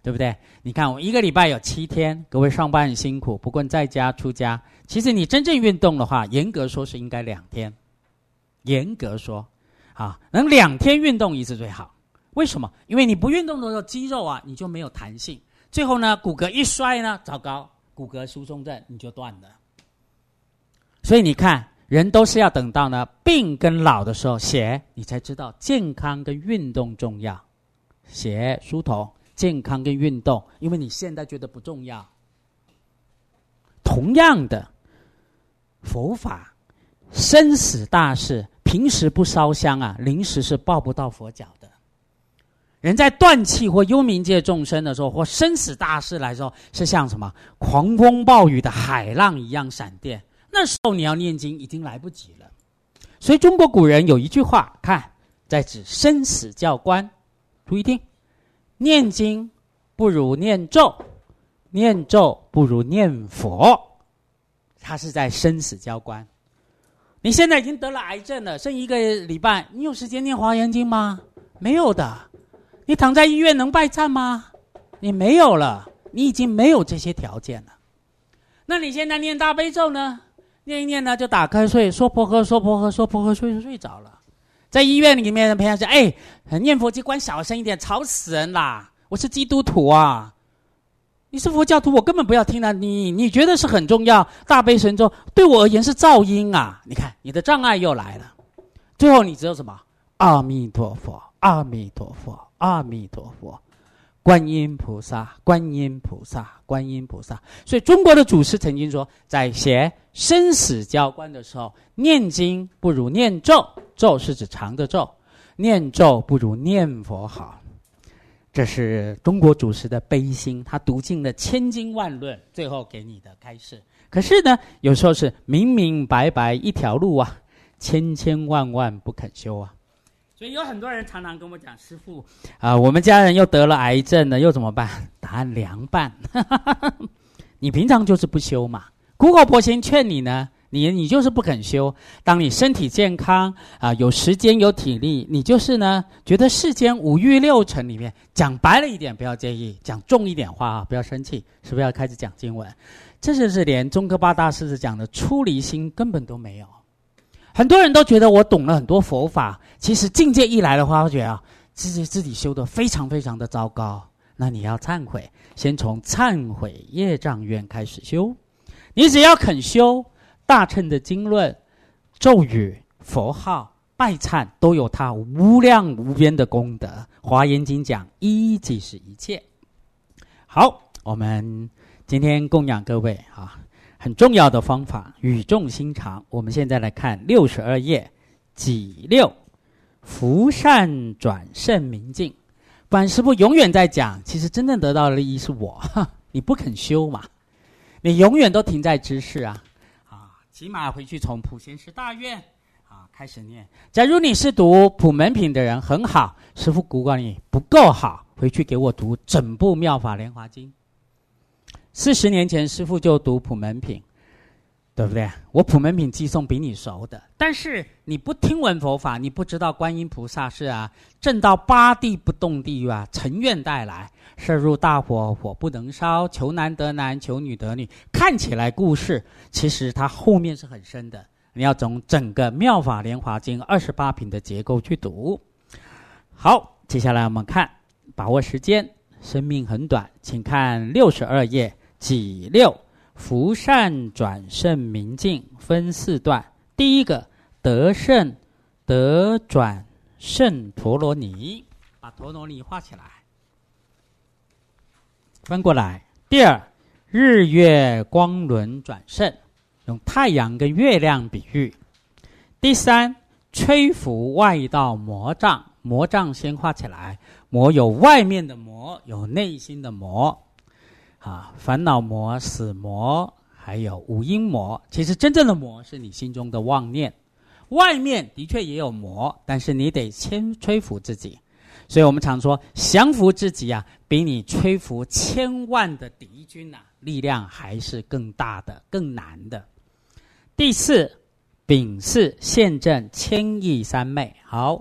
对不对？你看我一个礼拜有七天，各位上班很辛苦，不论在家出家，其实你真正运动的话，严格说是应该两天。严格说啊，能两天运动一次最好。为什么？因为你不运动的时候，肌肉啊你就没有弹性，最后呢骨骼一摔呢，糟糕，骨骼疏松症你就断了。所以你看，人都是要等到呢病跟老的时候写，你才知道健康跟运动重要。写书头健康跟运动，因为你现在觉得不重要。同样的，佛法生死大事，平时不烧香啊，临时是抱不到佛脚的。人在断气或幽冥界众生的时候，或生死大事来的时候，是像什么狂风暴雨的海浪一样闪电。那时候你要念经已经来不及了。所以中国古人有一句话，看在指生死教官，注意听，念经不如念咒，念咒不如念佛。他是在生死交关。你现在已经得了癌症了，剩一个礼拜，你有时间念华严经吗？没有的。你躺在医院能拜忏吗？你没有了，你已经没有这些条件了。那你现在念大悲咒呢？念一念呢就打瞌睡，说婆诃说婆诃说婆诃，睡就睡着了。在医院里面的朋友说，哎，念佛机关小声一点，吵死人啦，我是基督徒啊。你是佛教徒，我根本不要听了。你你觉得是很重要，大悲神咒对我而言是噪音啊。你看你的障碍又来了。最后你只有什么？阿弥陀佛，阿弥陀佛，阿弥陀佛，观音菩萨，观音菩萨，观音菩萨。所以中国的祖师曾经说，在写生死交关的时候，念经不如念咒，咒是指长的咒，念咒不如念佛好。这是中国祖师的悲心，他读尽了千经万论，最后给你的开示。可是呢，有时候是明明白白一条路啊，千千万万不肯修啊。所以有很多人常常跟我讲，师父啊、呃，我们家人又得了癌症了，又怎么办？答案凉拌。你平常就是不修嘛。苦口婆心劝你呢，你你就是不肯修。当你身体健康啊、呃，有时间有体力，你就是呢觉得世间五欲六尘里面，讲白了一点不要介意，讲重一点话啊，不要生气，是不是要开始讲经文？这就是连宗喀巴大师讲的出离心根本都没有。很多人都觉得我懂了很多佛法，其实境界一来的话，我觉得啊，自己自己修得非常非常的糟糕。那你要忏悔，先从忏悔业障愿开始修。你只要肯修，大乘的经论、咒语、佛号、拜忏都有它无量无边的功德。华严经讲一即是一切。好，我们今天供养各位啊，很重要的方法，语重心长。我们现在来看六十二页己六，福善转胜明净。不然师父永远在讲，其实真正得到的利益是我，你不肯修嘛，你永远都停在知识啊。啊，起码回去从普贤十大愿啊开始念。假如你是读普门品的人很好，师父鼓励你不够好，回去给我读整部妙法莲华经。四十年前师父就读普门品，对不对？我普门品寄送比你熟的，但是你不听闻佛法，你不知道观音菩萨是啊，正到八地不动地狱啊，尘愿带来，射入大火，火不能烧，求男得男，求女得女。看起来故事，其实它后面是很深的。你要从整个妙法莲华经二十八品的结构去读。好，接下来我们看，把握时间，生命很短，请看六十二页己六。福善转胜明净分四段。第一个得胜得转胜陀罗尼，把陀罗尼画起来，翻过来。第二，日月光轮转胜，用太阳跟月亮比喻。第三，摧伏外道魔障，魔障先画起来，魔有外面的魔，有内心的魔啊，烦恼魔、死魔，还有五阴魔。其实真正的魔是你心中的妄念，外面的确也有魔，但是你得先摧伏自己。所以我们常说，降服自己啊，比你摧伏千万的敌军啊，力量还是更大的、更难的。第四，丙巳现证千亿三昧。好，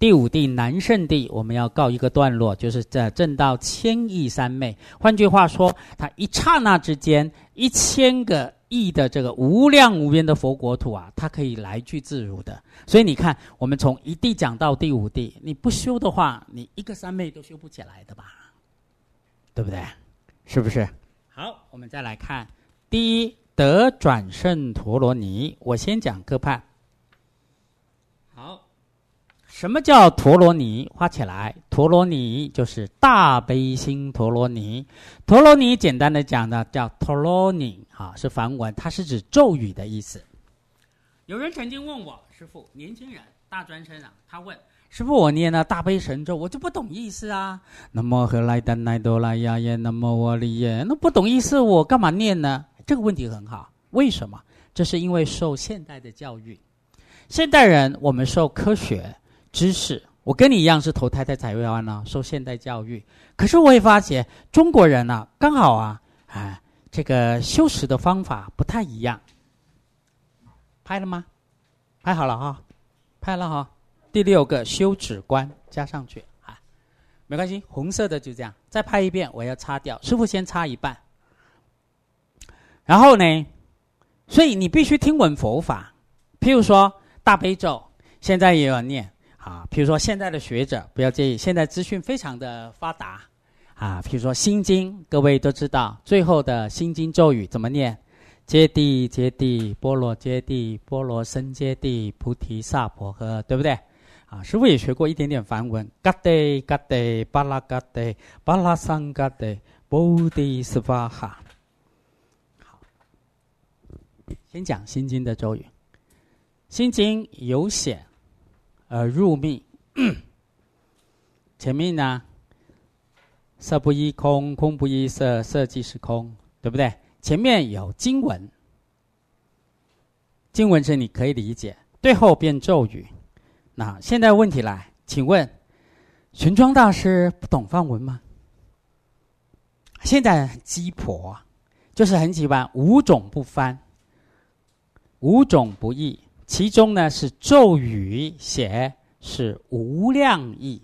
第五地南圣地我们要告一个段落，就是在证到千亿三昧。换句话说，它一刹那之间，一千个亿的这个无量无边的佛国土啊，它可以来去自如的。所以你看，我们从一地讲到第五地，你不修的话，你一个三昧都修不起来的吧？对不对？是不是？好，我们再来看第一得转胜陀罗尼。我先讲科判。好，什么叫陀罗尼？画起来，陀罗尼就是大悲心陀罗尼。陀罗尼简单的讲呢，叫陀罗尼啊，是梵文，它是指咒语的意思。有人曾经问我，师父，年轻人大专生啊，他问师父，我念了大悲神咒，我就不懂意思啊。那么何来丹奈多拉呀耶，那么我利耶，那不懂意思，我干嘛念呢？这个问题很好，为什么？这是因为受现代的教育。现代人我们受科学知识，我跟你一样是投胎在台湾呢，受现代教育。可是我会发现中国人啊，刚好啊，哎，这个修持的方法不太一样。拍了吗？拍好了哈，拍了哈。第六个修止观加上去啊，没关系，红色的就这样。再拍一遍，我要擦掉。师父先擦一半，然后呢，所以你必须听闻佛法。譬如说大悲咒，现在也有念啊。譬如说现在的学者不要介意，现在资讯非常的发达啊。譬如说心经，各位都知道最后的心经咒语怎么念？揭谛揭谛，波罗揭谛，波罗僧揭谛，菩提萨婆诃，对不对？啊，师父也学过一点点梵文，嘎得嘎得，巴拉嘎得，巴拉桑嘎得，菩提斯巴哈。好，先讲心经的咒语。心经由显而入密，前面呢，色不异空，空不异色，色即是空，对不对？前面有经文，经文是你可以理解，最后变咒语。那现在问题来，请问玄奘大师不懂梵文吗？现在很鸡婆，就是很喜欢五种不翻，五种不译，其中呢是咒语写是无量义。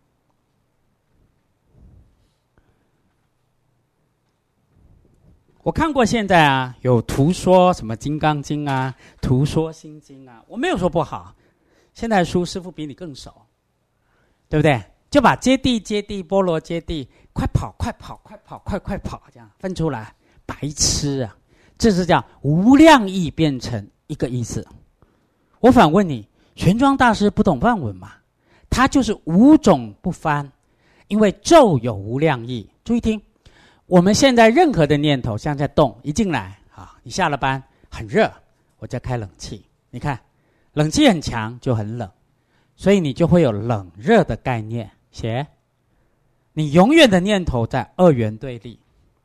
我看过现在啊，有图说什么《金刚经》啊，图说《心经》啊，我没有说不好。现在的书师父比你更熟，对不对？就把揭谛揭谛，波罗揭谛，快跑快跑快跑快快跑，这样分出来，白痴啊！这是叫无量义变成一个意思。我反问你，玄奘大师不懂梵文吗？他就是五种不翻，因为咒有无量义。注意听。我们现在任何的念头像在动，一进来啊，你下了班很热，我在开冷气，你看冷气很强就很冷，所以你就会有冷热的概念。写，你永远的念头在二元对立。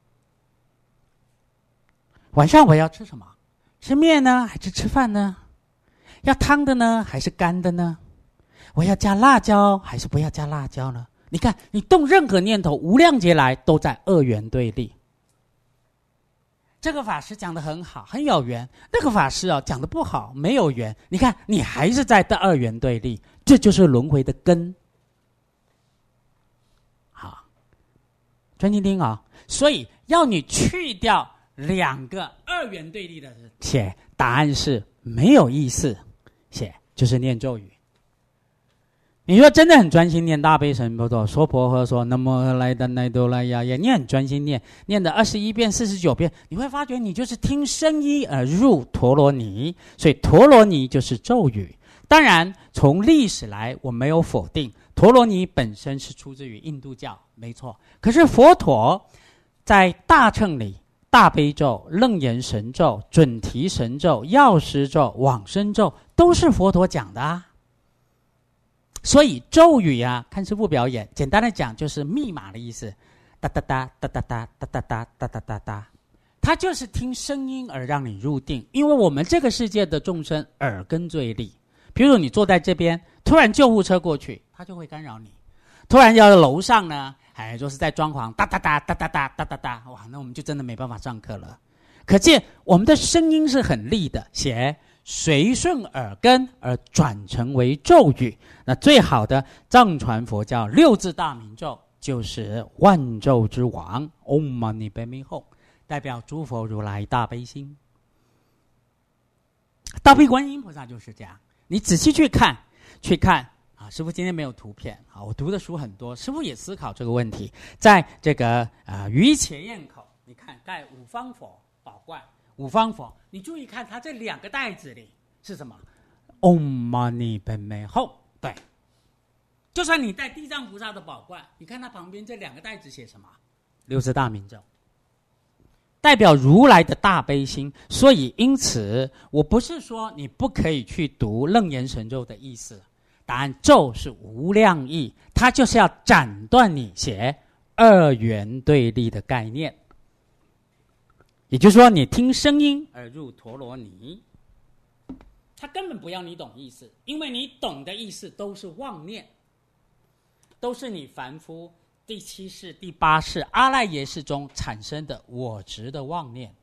晚上我要吃什么？吃面呢，还是吃饭呢？要汤的呢，还是干的呢？我要加辣椒，还是不要加辣椒呢？你看，你动任何念头，无量劫来都在二元对立。这个法师讲得很好，很有缘；那个法师哦讲得不好，没有缘。你看，你还是在这二元对立，这就是轮回的根。好，专心听啊、哦！所以要你去掉两个二元对立的写，答案是没有意思。写就是念咒语。你说真的很专心念大悲神咒，说婆诃说南无阿赖丹奈多拉呀耶，你很专心念，念的二十一遍、四十九遍，你会发觉你就是听声音而入陀罗尼，所以陀罗尼就是咒语。当然，从历史来，我没有否定陀罗尼本身是出自于印度教，没错。可是佛陀在大乘里，大悲咒、楞严神咒、准提神咒、药师咒、往生咒都是佛陀讲的啊。所以咒语啊，看师父表演，简单的讲就是密码的意思，哒哒哒哒哒哒哒哒哒哒哒哒哒，它就是听声音而让你入定。因为我们这个世界的众生耳根最利，比如说你坐在这边，突然救护车过去，它就会干扰你；突然要楼上呢，哎，就是在装潢，哒哒哒哒哒哒哒哒哒，哇，那我们就真的没办法上课了。可见我们的声音是很利的，写随顺耳根而转成为咒语。那最好的藏传佛教六字大明咒就是万咒之王 Om Mani Padme Hum， 代表诸佛如来大悲心。大悲观音菩萨就是这样，你仔细去看去看啊，师父今天没有图片啊，我读的书很多，师父也思考这个问题。在这个啊于前堰口，你看盖五方佛宝冠，五方佛，你注意看它这两个袋子里是什么 ？Om Mani Padme Hum， 对。就算你带地藏菩萨的宝冠，你看它旁边这两个袋子写什么？六字大明咒，代表如来的大悲心。所以因此我不是说你不可以去读楞严神咒的意思，答案咒是无量义，它就是要斩断你写二元对立的概念。也就是说你听声音而入陀罗尼，他根本不要你懂意思，因为你懂的意思都是妄念，都是你凡夫第七世第八世阿赖耶识中产生的我执的妄念。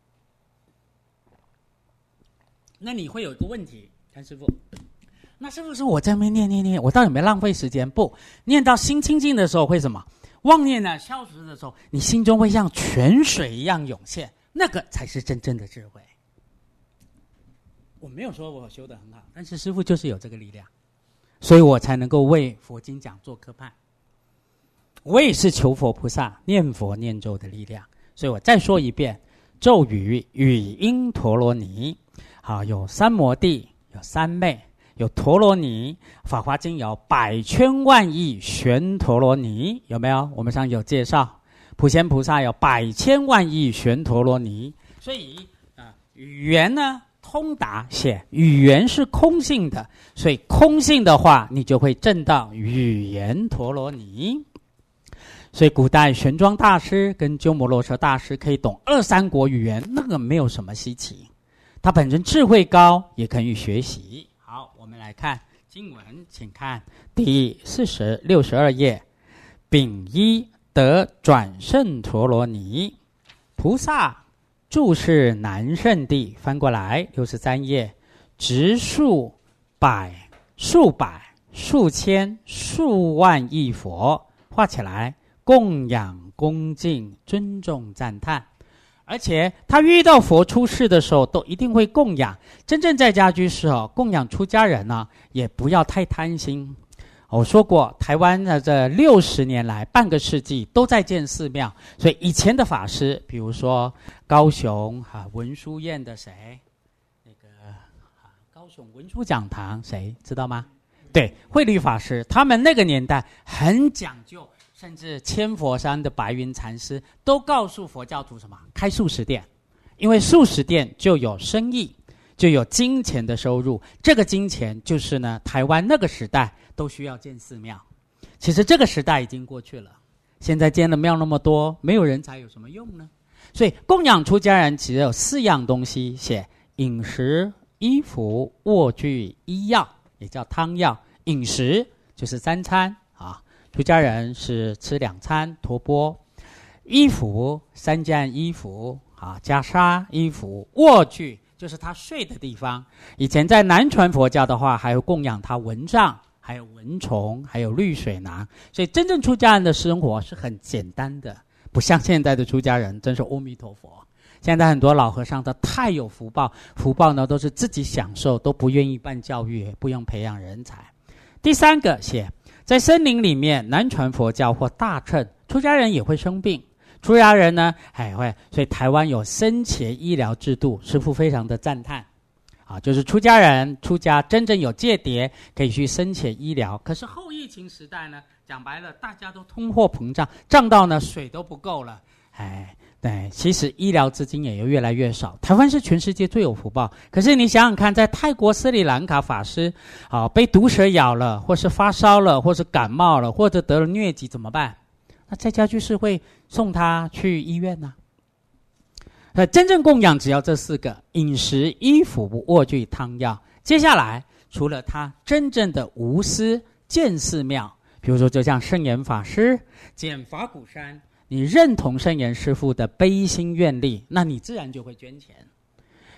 那你会有一个问题，看师父，那师父说我在那边念念念，我到底有没有浪费时间？不，念到心清净的时候会什么？妄念呢消失的时候，你心中会像泉水一样涌现，那个才是真正的智慧。我没有说我修得很好，但是师父就是有这个力量，所以我才能够为佛经讲做科判。我也是求佛菩萨念佛念咒的力量，所以我再说一遍，咒语语音陀罗尼，好，有三摩地，有三昧，有陀罗尼。法华经有百千万亿旋陀罗尼，有没有？我们上有介绍，普贤菩萨有百千万亿旋陀罗尼。所以啊、呃，语言呢通达写语言是空性的，所以空性的话，你就会证到语言陀罗尼。所以古代玄奘大师跟鸠摩罗什大师可以懂二三国语言，那个没有什么稀奇，他本身智慧高，也可以学习。好，我们来看经文，请看第四十六十二页，丙一得转胜陀罗尼，菩萨住世南胜地，翻过来六十三页，直数百数百数千数万亿佛，画起来供养恭敬尊重赞叹。而且他遇到佛出世的时候都一定会供养，真正在家居士哦，供养出家人呢、啊、也不要太贪心。我说过台湾的这六十年来半个世纪都在建寺庙，所以以前的法师比如说高雄、啊、文殊院的谁那个、啊、高雄文殊讲堂谁知道吗？对，慧律法师，他们那个年代很讲究，甚至千佛山的白云禅师都告诉佛教徒什么？开素食店，因为素食店就有生意，就有金钱的收入。这个金钱就是呢，台湾那个时代都需要建寺庙。其实这个时代已经过去了，现在建了庙那么多，没有人才有什么用呢？所以供养出家人其实有四样东西，写饮食、衣服、卧具、医药，也叫汤药。饮食就是三餐啊。出家人是吃两餐驮钵，衣服三件衣服啊，袈裟衣服，卧具就是他睡的地方。以前在南传佛教的话，还有供养他蚊帐，还有蚊虫，还有绿水囊。所以真正出家人的生活是很简单的，不像现在的出家人，真是阿弥陀佛。现在很多老和尚他太有福报，福报呢都是自己享受，都不愿意办教育，不用培养人才。第三个写在森林里面，南传佛教或大乘出家人也会生病，出家人呢还会，所以台湾有生前医疗制度，师父非常的赞叹啊，就是出家人出家真正有戒牒，可以去生前医疗。可是后疫情时代呢，讲白了，大家都通货膨胀，胀到呢水都不够了，哎。对，其实医疗资金也有越来越少。台湾是全世界最有福报，可是你想想看，在泰国斯里兰卡法师啊被毒蛇咬了，或是发烧了，或是感冒了，或者得了疟疾怎么办？那在家居士会送他去医院呢、啊？呃，真正供养只要这四个：饮食、衣服、卧具、汤药。接下来，除了他真正的无私建寺庙，比如说就像圣严法师建法鼓山。你认同圣严师父的悲心愿力，那你自然就会捐钱。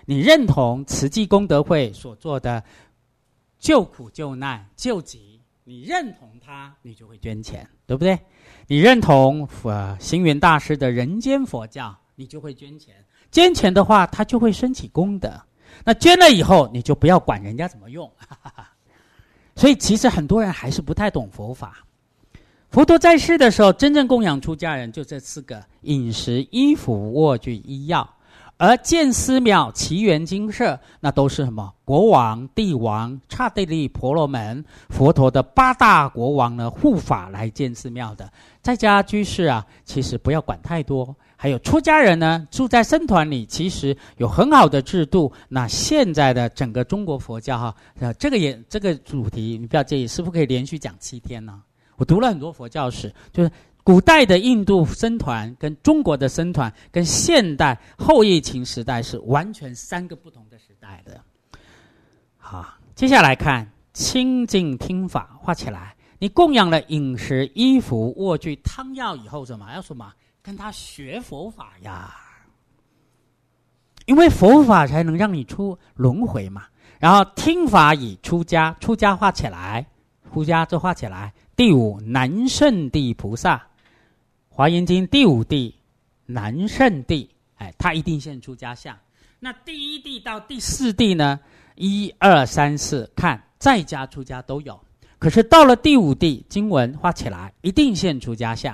你认同慈济功德会所做的救苦救难救急，你认同它，你就会捐钱，对不对？你认同呃行云大师的人间佛教，你就会捐钱。捐钱的话，它就会升起功德。那捐了以后，你就不要管人家怎么用。所以其实很多人还是不太懂佛法。佛陀在世的时候，真正供养出家人就这四个：饮食、衣服、卧具、医药。而建寺庙、祈园精舍，那都是什么？国王、帝王、刹帝利、婆罗门，佛陀的八大国王呢护法来建寺庙的。在家居士啊，其实不要管太多。还有出家人呢，住在僧团里，其实有很好的制度。那现在的整个中国佛教哈，呃，这个也这个主题，你不要介意，师父可以连续讲七天呢、啊。我读了很多佛教史，就是古代的印度僧团跟中国的僧团跟现代后疫情时代是完全三个不同的时代的。好，接下来看清净听法，画起来。你供养了饮食、衣服、卧具、汤药以后，什么要什么？跟他学佛法呀，因为佛法才能让你出轮回嘛。然后听法以出家，出家画起来，出家就画起来。第五，南圣地菩萨。华严经第五地南圣地，哎，他一定现出家相。那第一地到第四地呢？一二三四，看在家出家都有。可是到了第五地，经文画起来，一定现出家相。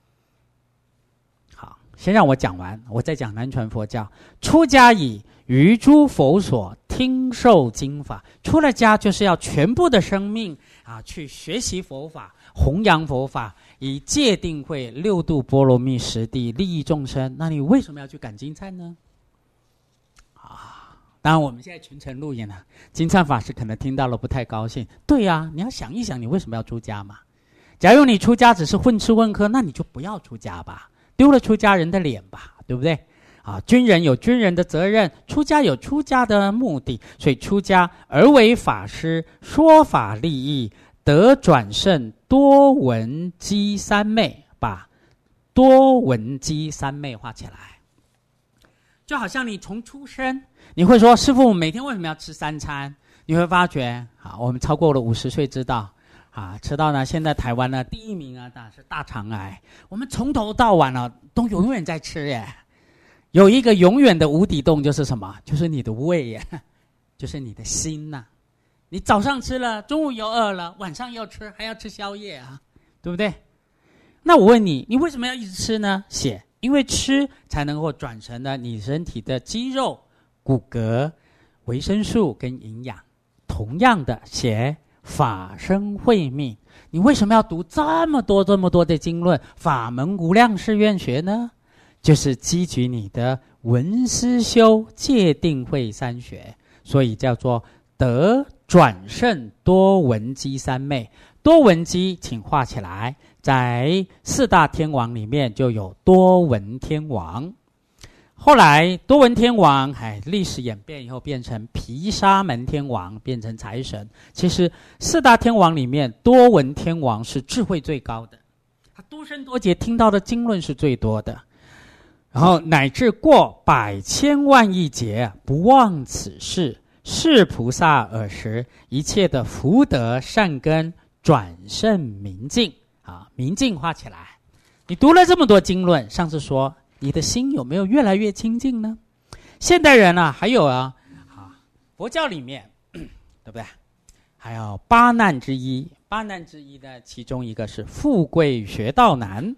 好，先让我讲完，我再讲南传佛教。出家以于诸佛所听受经法，出了家就是要全部的生命啊，去学习佛法，弘扬佛法。以戒定慧六度波罗蜜十地利益众生，那你为什么要去赶金忏呢？啊，当然我们现在群程录影了，金忏法师可能听到了不太高兴。对呀、啊，你要想一想，你为什么要出家嘛？假如你出家只是混吃混喝，那你就不要出家吧，丢了出家人的脸吧，对不对？啊，军人有军人的责任，出家有出家的目的，所以出家而为法师，说法利益。得转胜多闻积三昧，把多闻积三昧画起来。就好像你从出生，你会说师父，我每天为什么要吃三餐？你会发觉啊，我们超过了五十岁知道啊，吃到呢，现在台湾呢第一名啊，是大肠癌。我们从头到晚呢、啊，都永远在吃耶。有一个永远的无底洞，就是什么？就是你的胃耶，就是你的心呐、啊。你早上吃了，中午又饿了，晚上又吃，还要吃宵夜啊，对不对？那我问你，你为什么要一直吃呢？写，因为吃才能够转成了你身体的肌肉、骨骼、维生素跟营养。同样的，写法身慧命，你为什么要读这么多这么多的经论？法门无量誓愿学呢？就是积聚你的闻思修戒定慧三学，所以叫做得转胜多闻积三昧。多闻积请画起来，在四大天王里面就有多闻天王。后来多闻天王哎，历史演变以后变成毗沙门天王，变成财神。其实四大天王里面多闻天王是智慧最高的，他多生多劫听到的经论是最多的，然后乃至过百千万亿劫不忘此事，是菩萨尔时一切的福德善根转胜明净啊，明净画起来。你读了这么多经论，上次说你的心有没有越来越清净呢？现代人啊，还有啊，啊佛教里面对不对？还有八难之一，八难之一的其中一个是富贵学道难。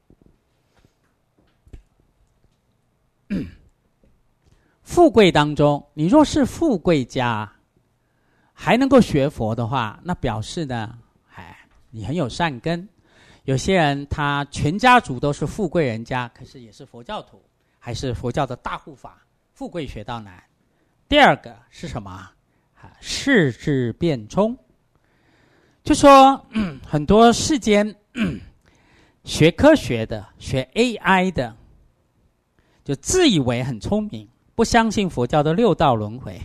富贵当中，你若是富贵家，还能够学佛的话，那表示呢，哎，你很有善根。有些人他全家族都是富贵人家，可是也是佛教徒，还是佛教的大护法，富贵学道难。第二个是什么？世智辩聪，就说、嗯、很多世间、嗯、学科学的、学 A I 的，就自以为很聪明，不相信佛教的六道轮回。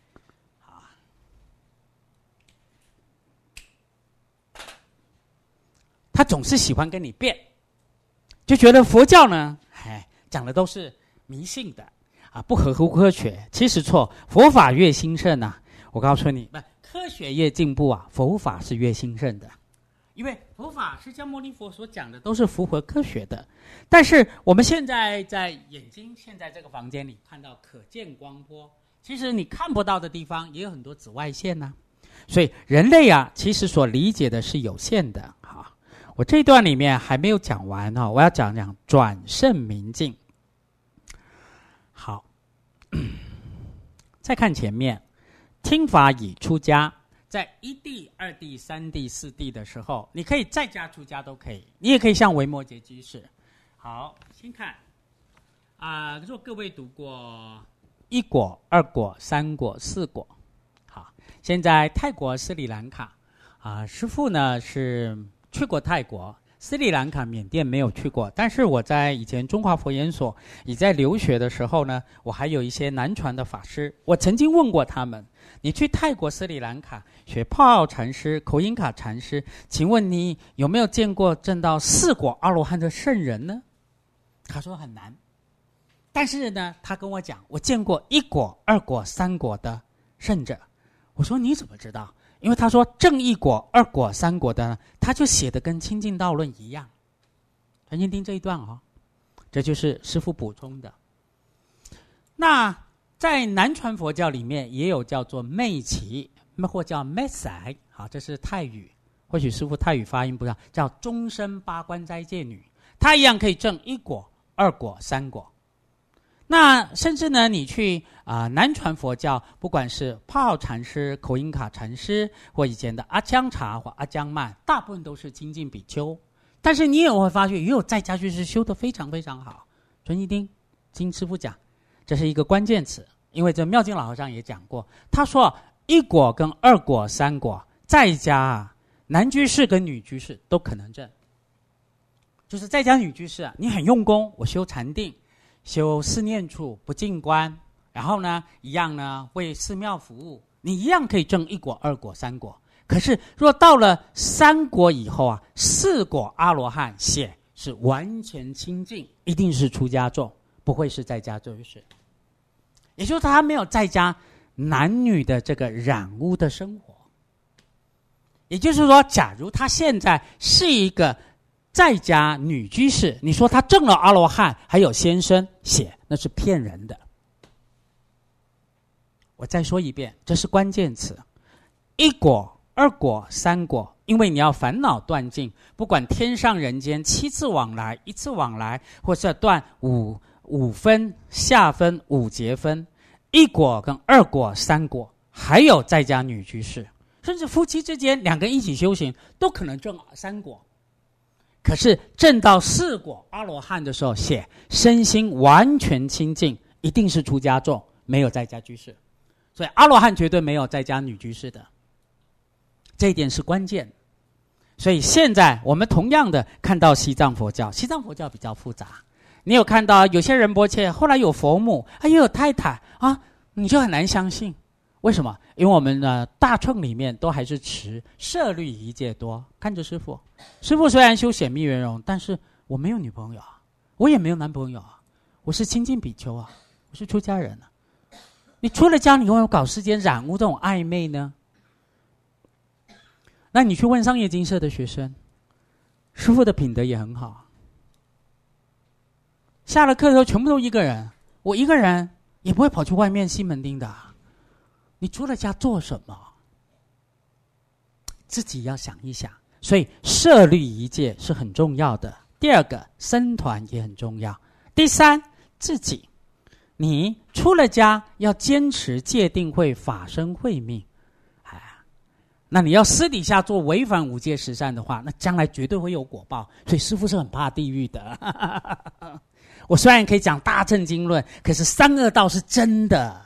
他总是喜欢跟你辩，就觉得佛教呢，哎，讲的都是迷信的啊不合乎科学，其实错。佛法越兴盛啊，我告诉你，不，科学越进步啊，佛法是越兴盛的。因为佛法释迦牟尼佛所讲的都是符合科学的，但是我们现在在眼睛现在这个房间里看到可见光波，其实你看不到的地方也有很多紫外线啊，所以人类啊其实所理解的是有限的。好，我这一段里面还没有讲完哈，我要讲讲转胜明镜。好，再看前面，听法已出家。在一地、二地、三地、四地的时候，你可以在家出家都可以，你也可以像维摩诘居士。好，先看啊、呃，如果各位读过一果、二果、三果、四果，好，现在泰国斯里兰卡啊、呃，师父呢是去过泰国、斯里兰卡、缅甸没有去过，但是我在以前中华佛研所也在留学的时候呢，我还有一些南传的法师，我曾经问过他们。你去泰国斯里兰卡学泡奥禅师、口音卡禅师，请问你有没有见过证到四果阿罗汉的圣人呢？他说很难，但是呢，他跟我讲，我见过一果、二果、三果的圣者。我说你怎么知道？因为他说正一果、二果、三果的呢，他就写的跟清净道论一样。专心听这一段哦，这就是师父补充的。那在南传佛教里面也有叫做昧耆，或叫昧塞，好，这是泰语，或许师父泰语发音不知道，叫终身八关斋戒女，她一样可以证一果、二果、三果。那甚至呢，你去啊、呃、南传佛教，不管是泡奥禅师、口音卡禅师，或以前的阿姜查或阿姜曼，大部分都是精进比丘。但是你也会发觉，也有在家居士修得非常非常好。专心听，听师父讲，这是一个关键词。因为这妙净老和尚也讲过，他说一果跟二果、三果，在家啊，男居士跟女居士都可能证。就是在家女居士啊，你很用功，我修禅定，修四念处，不净观，然后呢，一样呢为寺庙服务，你一样可以证一果、二果、三果。可是若到了三果以后啊，四果阿罗汉写是完全清净，一定是出家众，不会是在家居士。也就是他没有在家男女的这个染污的生活。也就是说，假如他现在是一个在家女居士，你说他证了阿罗汉还有先生写，那是骗人的。我再说一遍，这是关键词，一果、二果、三果，因为你要烦恼断尽，不管天上人间七次往来、一次往来，或是断五五分、下分、五节分，一果跟二果、三果，还有在家女居士，甚至夫妻之间两个人一起修行，都可能证三果。可是证到四果阿罗汉的时候，写身心完全清净，一定是出家众，没有在家居士。所以阿罗汉绝对没有在家女居士的，这一点是关键。所以现在我们同样的看到西藏佛教，西藏佛教比较复杂。你有看到有些仁波切后来有佛母，啊也有太太啊，你就很难相信。为什么？因为我们呢大乘里面都还是持摄律仪戒多。看着师父，师父虽然修显密圆融，但是我没有女朋友啊，我也没有男朋友啊，我是清净比丘啊，我是出家人啊。你出了家，你为什么搞世间染污这种暧昧呢？那你去问商业精舍的学生，师父的品德也很好。下了课的时候全部都一个人，我一个人也不会跑去外面西门町的。你出了家做什么？自己要想一想。所以摄律仪戒是很重要的。第二个，僧团也很重要。第三，自己，你出了家要坚持戒定慧、法身慧命。哎，那你要私底下做违反五戒十善的话，那将来绝对会有果报。所以师父是很怕地狱的。我虽然可以讲大乘经论，可是三恶道是真的。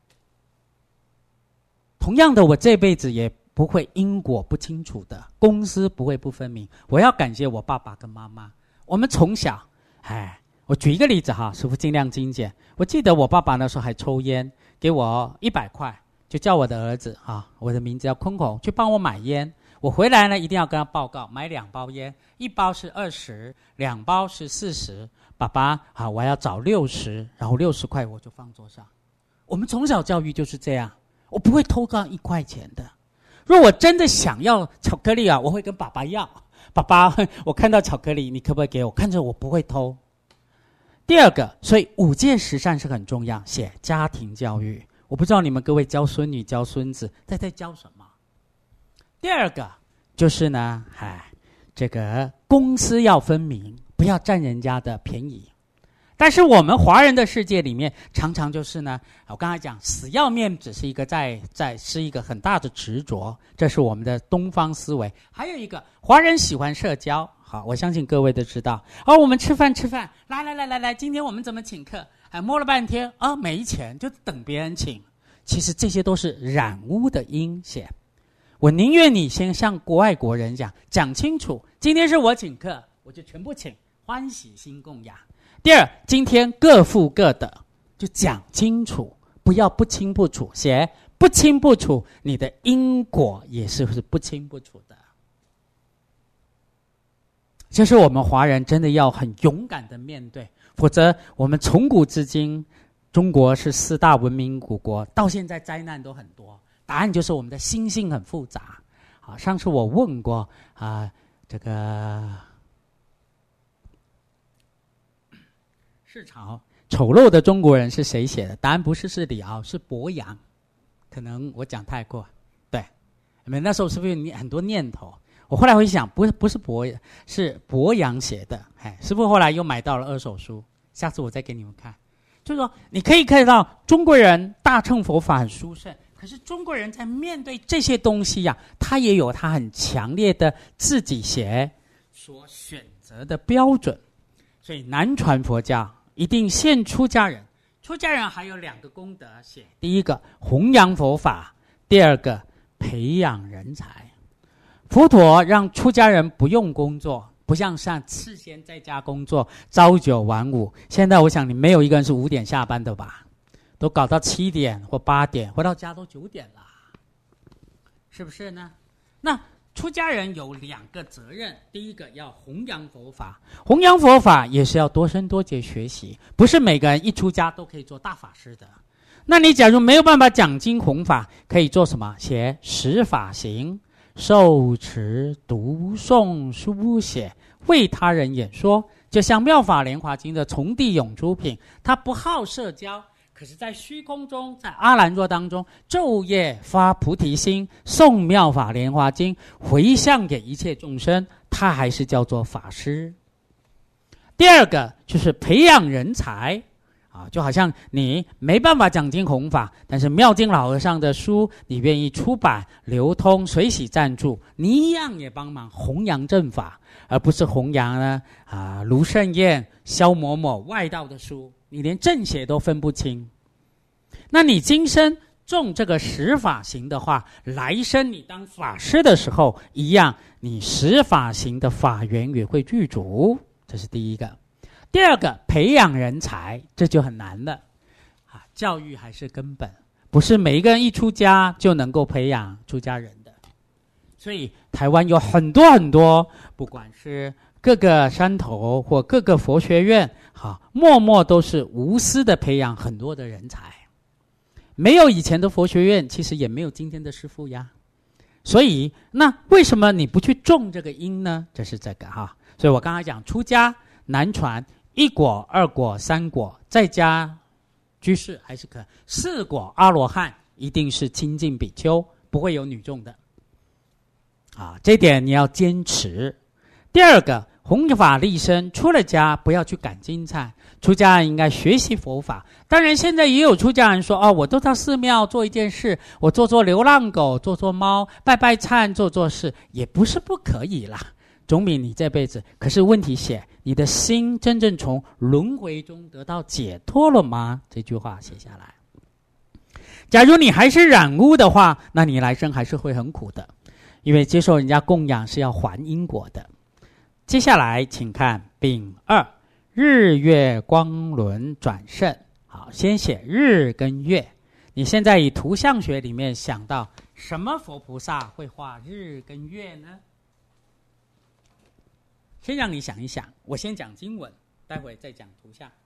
同样的，我这辈子也不会因果不清楚的，公私不会不分明。我要感谢我爸爸跟妈妈，我们从小，哎，我举一个例子哈，师父尽量精简。我记得我爸爸那时候还抽烟，给我一百块，就叫我的儿子啊，我的名字叫坤孔，去帮我买烟。 我回来呢一定要跟他报告，买两包烟，一包是二十，两包是四十。爸爸，好，我要找六十，然后六十块我就放桌上。我们从小教育就是这样，我不会偷个一块钱的。如果我真的想要巧克力啊，我会跟爸爸要。爸爸，我看到巧克力，你可不可以给我？看着我不会偷。第二个，所以五戒十善是很重要。写家庭教育，我不知道你们各位教孙女、教孙子在在教什么。第二个就是呢，哎，这个公私要分明，不要占人家的便宜。但是我们华人的世界里面，常常就是呢，我刚才讲死要面子是一个在在是一个很大的执着，这是我们的东方思维。还有一个，华人喜欢社交，好，我相信各位都知道。哦，我们吃饭吃饭，来来来来来，今天我们怎么请客？还摸了半天啊，没钱就等别人请。其实这些都是染污的阴险。我宁愿你先向国外国人讲讲清楚，今天是我请客，我就全部请，欢喜心供养。第二，今天各付各的，就讲清楚，不要不清不楚。写不清不楚，你的因果也是不清不楚的。这是我们华人真的要很勇敢的面对，否则我们从古至今，中国是四大文明古国，到现在灾难都很多。答案就是我们的心性很复杂。好，上次我问过啊、呃，这个。市场丑陋的中国人是谁写的？答案不是是李敖，是伯阳。可能我讲太过，对，你们那时候是不是有很多念头？我后来回想，不是不是伯，是伯阳写的。哎，师父后来又买到了二手书，下次我再给你们看。就是说，你可以看到中国人大乘佛法很殊胜，可是中国人在面对这些东西呀、啊，他也有他很强烈的自己写所选择的标准。所以南传佛教一定限出家人，出家人还有两个功德写：第一个弘扬佛法，第二个培养人才。佛陀让出家人不用工作，不像像事先在家工作，朝九晚五。现在我想你没有一个人是五点下班的吧？都搞到七点或八点，回到家都九点了，是不是呢？那出家人有两个责任，第一个要弘扬佛法，弘扬佛法也是要多生多劫学习，不是每个人一出家都可以做大法师的。那你假如没有办法讲经弘法，可以做什么？写十法行，受持、读诵、书写，为他人演说。就像《妙法莲华经》的从地永珠品，他不好社交，可是在虚空中，在阿兰若当中，昼夜发菩提心，诵妙法莲华经，回向给一切众生，他还是叫做法师。第二个就是培养人才啊，就好像你没办法讲经弘法，但是妙经老和尚的书你愿意出版流通，随喜赞助，你一样也帮忙弘扬正法，而不是弘扬呢啊卢胜彦、萧某某外道的书，你连正邪都分不清。那你今生种这个十法行的话，来生你当法师的时候一样，你十法行的法缘也会具足，这是第一个。第二个，培养人才，这就很难了啊！教育还是根本，不是每一个人一出家就能够培养出家人的。所以台湾有很多很多，不管是各个山头或各个佛学院，好，默默都是无私的培养很多的人才。没有以前的佛学院，其实也没有今天的师父呀。所以，那为什么你不去种这个因呢？这是这个哈。所以我刚才讲出家南传。一果、二果、三果，在家居士还是可；四果阿罗汉一定是清净比丘，不会有女众的。啊，这点你要坚持。第二个，弘法利生，出了家不要去赶金菜，出家人应该学习佛法。当然，现在也有出家人说：“哦，我都到寺庙做一件事，我做做流浪狗，做做猫，拜拜忏，做做事，也不是不可以啦。”总比你这辈子，可是问题写你的心真正从轮回中得到解脱了吗？这句话写下来。假如你还是染污的话，那你来生还是会很苦的，因为接受人家供养是要还因果的。接下来请看丙二，日月光轮转胜。好，先写日跟月。你现在以图像学里面想到什么佛菩萨会画日跟月呢？先让你想一想，我先讲经文，待会再讲图像。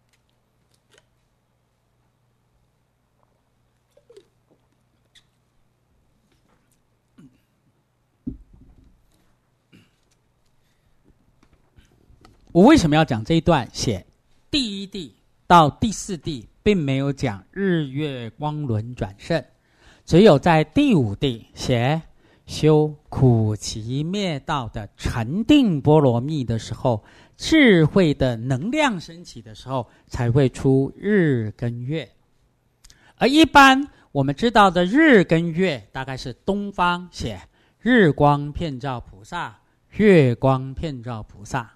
我为什么要讲这一段？写第一地到第四地并没有讲日月光轮转胜，只有在第五地写修苦集灭道的禅定波罗蜜的时候，智慧的能量升起的时候，才会出日跟月。而一般我们知道的日跟月，大概是东方写日光遍照菩萨，月光遍照菩萨。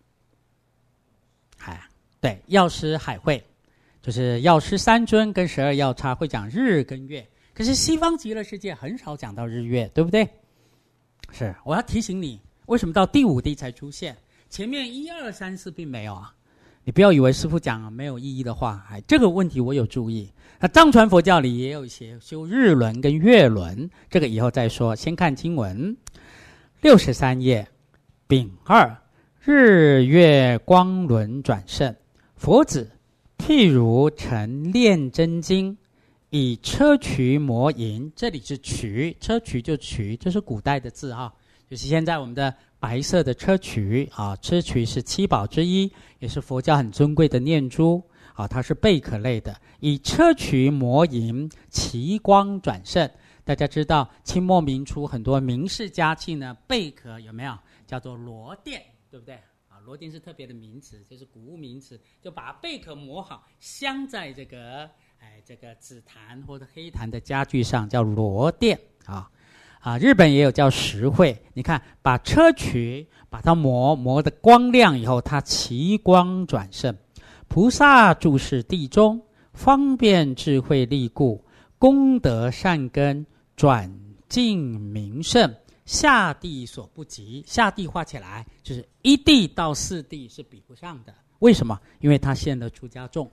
哎，对，药师海会就是药师三尊跟十二药叉会讲日跟月，可是西方极乐世界很少讲到日月，对不对？是，我要提醒你，为什么到第五地才出现？前面一二三四并没有啊！你不要以为师父讲没有意义的话，哎，这个问题我有注意。那藏传佛教里也有一些修日轮跟月轮，这个以后再说。先看经文，六十三页，丙二。日月光轮转胜，佛子譬如乘炼真经，以砗磲磨银。这里是磲，砗磲就磲，这是古代的字啊，就是现在我们的白色的砗磲啊。砗磲是七宝之一，也是佛教很尊贵的念珠啊，它是贝壳类的。以砗磲磨银，其光转胜。大家知道清末明初很多名士家器呢，贝壳有没有叫做螺钿？对不对啊？螺钿是特别的名词，就是古物名词，就把贝壳磨好，镶在这个哎这个紫檀或者黑檀的家具上，叫螺钿啊啊。日本也有叫石绘，你看把砗磲把它磨磨得光亮以后，它其光转胜。菩萨住世地中，方便智慧力故，功德善根转尽名胜。下地所不及，下地画起来就是一地到四地是比不上的。为什么？因为他现了出家众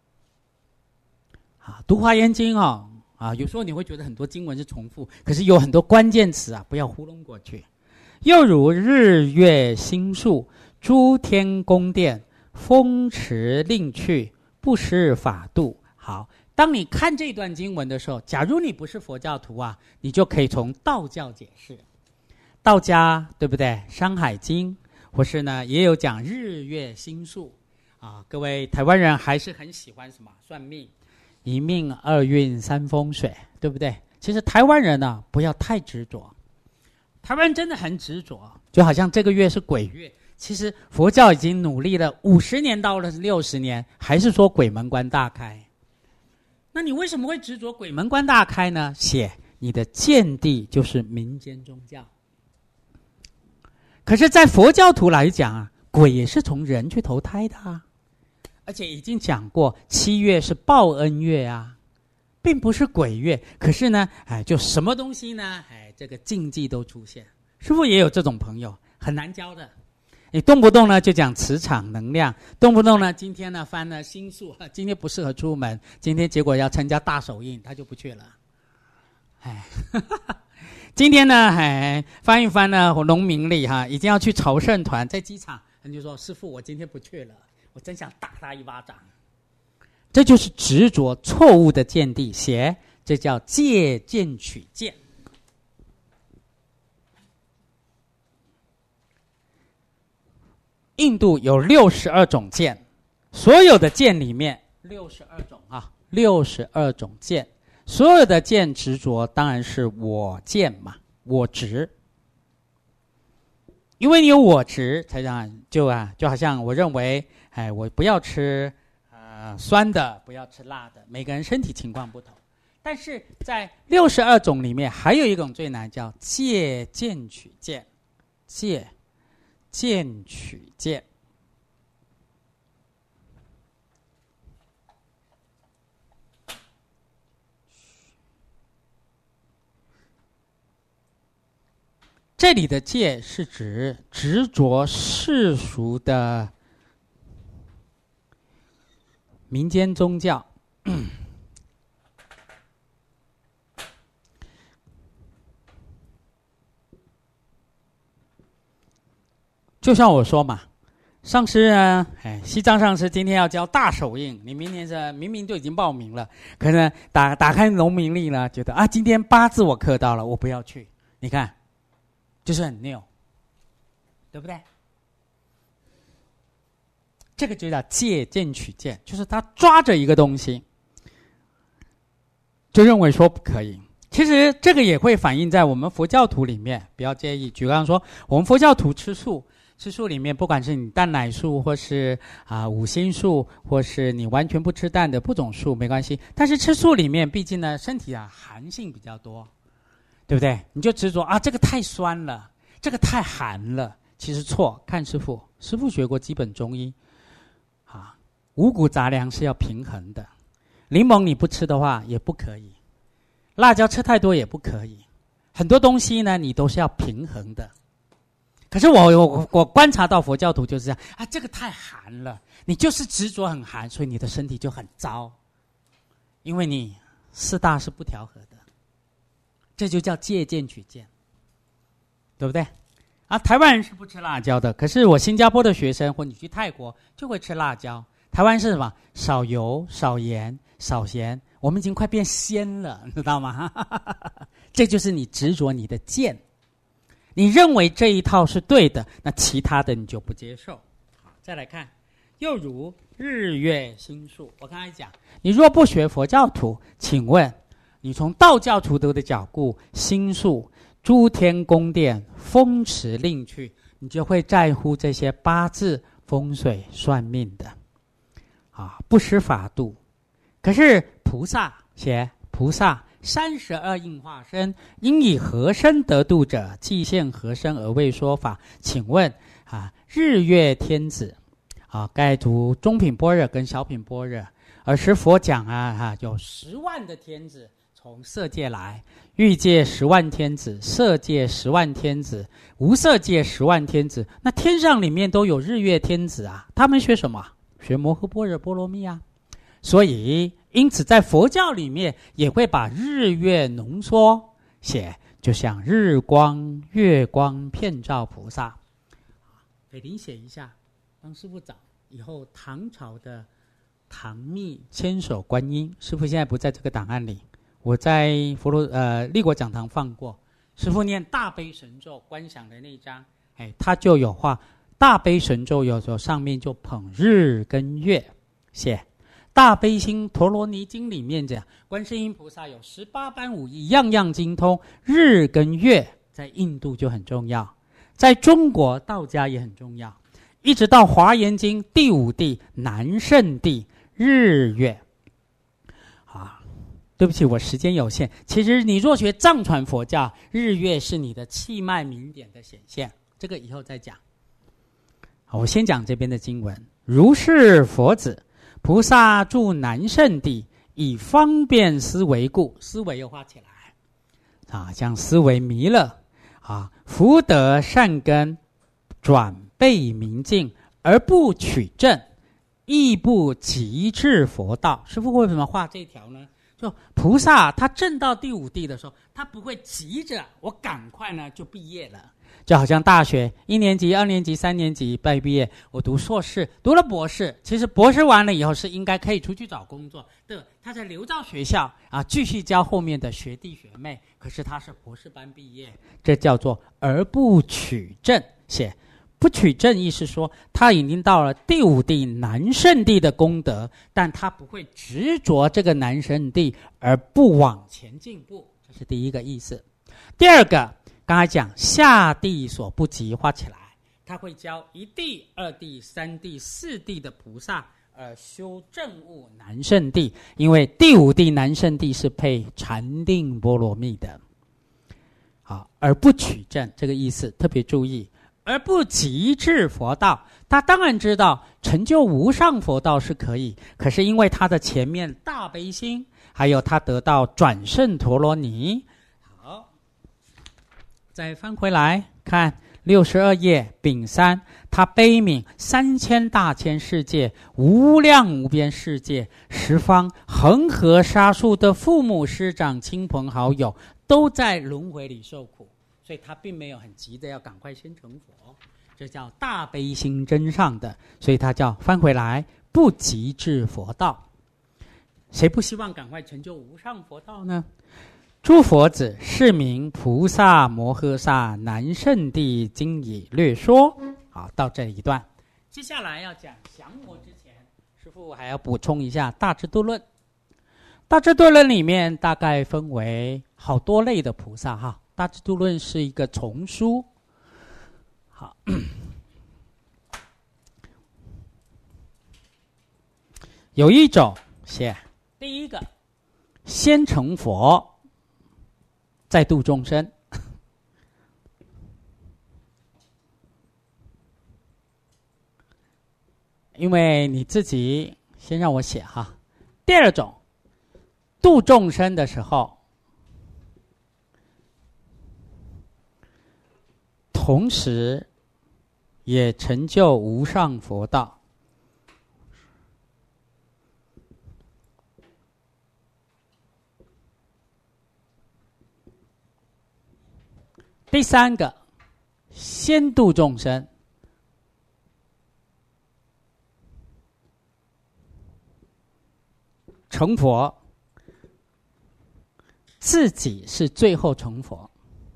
啊。读华严经哦啊，有时候你会觉得很多经文是重复，可是有很多关键词啊，不要糊弄过去。又如日月星宿，诸天宫殿，风驰令去，不失法度。好，当你看这段经文的时候，假如你不是佛教徒啊，你就可以从道教解释。道家对不对？《山海经》或是呢也有讲日月星宿啊。各位台湾人还是很喜欢什么算命，一命二运三风水，对不对？其实台湾人呢、啊、不要太执着，台湾人真的很执着，就好像这个月是鬼月，其实佛教已经努力了五十年到了六十年，还是说鬼门关大开。那你为什么会执着鬼门关大开呢？写你的见地就是民间宗教。可是在佛教徒来讲啊，鬼也是从人去投胎的啊，而且已经讲过七月是报恩月啊，并不是鬼月。可是呢哎，就什么东西呢哎，这个禁忌都出现。师父也有这种朋友，很难教的。你动不动呢就讲磁场能量，动不动呢今天呢翻了星宿，今天不适合出门，今天结果要参加大手印，他就不去了。哎今天呢，哎，翻一翻呢，农民历哈，已经要去朝圣团，在机场，他就说：“师父，我今天不去了，我真想打他一巴掌。”这就是执着错误的见地，邪，这叫借鉴取见。印度有六十二种见，所有的见里面六十二种啊，六十二种见。所有的见执着当然是我见嘛，我执。因为你有我执，才让就啊，就好像我认为，哎，我不要吃呃酸的，不要吃辣的。每个人身体情况不同，但是在六十二种里面，还有一种最难，叫借见取见，借见取见。这里的戒是指执着世俗的民间宗教。 就像我说嘛，上师呢，哎，西藏上师今天要教大手印，你明年是明明就已经报名了，可能打打开农民历呢，觉得啊，今天八字我刻到了，我不要去。你看，就是很拗，对不对？这个就叫借鉴取鉴，就是他抓着一个东西，就认为说不可以。其实这个也会反映在我们佛教徒里面，不要介意。举个方说，我们佛教徒吃素，吃素里面不管是你蛋奶素，或是啊五辛素，或是你完全不吃蛋的不种素，没关系。但是吃素里面，毕竟呢身体啊寒性比较多，对不对？你就执着啊这个太酸了，这个太寒了，其实错。看师父，师父学过基本中医。啊，五谷杂粮是要平衡的，柠檬你不吃的话也不可以，辣椒吃太多也不可以，很多东西呢你都是要平衡的。可是我我我观察到佛教徒就是这样啊，这个太寒了，你就是执着很寒，所以你的身体就很糟，因为你四大是不调和的，这就叫借鉴取鉴，对不对？啊，台湾人是不吃辣椒的，可是我新加坡的学生或你去泰国就会吃辣椒。台湾是什么？少油、少盐、少咸，我们已经快变鲜了，你知道吗？这就是你执着你的见，你认为这一套是对的，那其他的你就不接受。好，再来看，又如日月星宿，我刚才讲，你若不学佛教徒，请问你从道教徒的角度，星宿、诸天宫殿、风驰令去，你就会在乎这些八字、风水、算命的，啊，不识法度。可是菩萨写菩萨三十二应化身，因以何身得度者，即现何身而为说法。请问啊，日月天子啊，该读中品般若跟小品般若，而是佛讲啊，啊有十万的天子。从色界来，欲界十万天子，色界十万天子，无色界十万天子。那天上里面都有日月天子啊，他们学什么？学摩诃般若波罗蜜啊。所以，因此在佛教里面也会把日月浓缩写，就像日光、月光遍照菩萨。给您写一下，帮师父找以后唐朝的唐密千手观音，师父现在不在这个档案里。我在佛罗呃立国讲堂放过，师父念大悲神咒观想的那一章，哎，他就有画大悲神咒，有时候上面就捧日跟月，写大悲心陀罗尼经里面讲，观世音菩萨有十八般武艺，样样精通。日跟月在印度就很重要，在中国道家也很重要，一直到华严经第五地南圣地日月。对不起，我时间有限。其实你若学藏传佛教，日月是你的气脉明点的显现，这个以后再讲。好，我先讲这边的经文。如是佛子，菩萨住南圣地，以方便思维故，思维又画起来啊，将思维弥勒啊，福德善根，转背明镜，而不取正，亦不极致佛道。师父为什么画这条呢？就菩萨他证到第五地的时候，他不会急着我赶快呢就毕业了，就好像大学一年级、二年级、三年级毕毕业，我读硕士，读了博士，其实博士完了以后是应该可以出去找工作的，他在留到学校啊继续教后面的学弟学妹，可是他是博士班毕业，这叫做而不取正。写不取正意是说他已经到了第五地南圣地的功德，但他不会执着这个南圣地而不往前进步，这是第一个意思。第二个，刚才讲下地所不及，画起来，他会教一地、二地、三地、四地的菩萨而修正悟南圣地，因为第五地南圣地是配禅定波罗蜜的。好，而不取正这个意思特别注意。而不极致佛道，他当然知道成就无上佛道是可以，可是因为他的前面大悲心，还有他得到转胜陀罗尼。好，再翻回来看六十二页丙三，他悲悯三千大千世界，无量无边世界，十方恒河沙数的父母师长亲朋好友都在轮回里受苦，所以他并没有很急的要赶快先成佛。 这叫大悲心真上的，所以它叫翻回来不及至佛道。谁不希望赶快成就无上佛道呢？诸佛子，是名菩萨摩诃萨南圣地经已略说。好，到这一段，接下来要讲降魔之前，师父还要补充一下《大智度论》。《大智度论》里面大概分为好多类的菩萨哈，《大智度论》是一个丛书。好，有一种写第一个，先成佛，再度众生。因为你自己先让我写哈。第二种，度众生的时候，同时也成就无上佛道。第三个，先度众生，成佛，自己是最后成佛。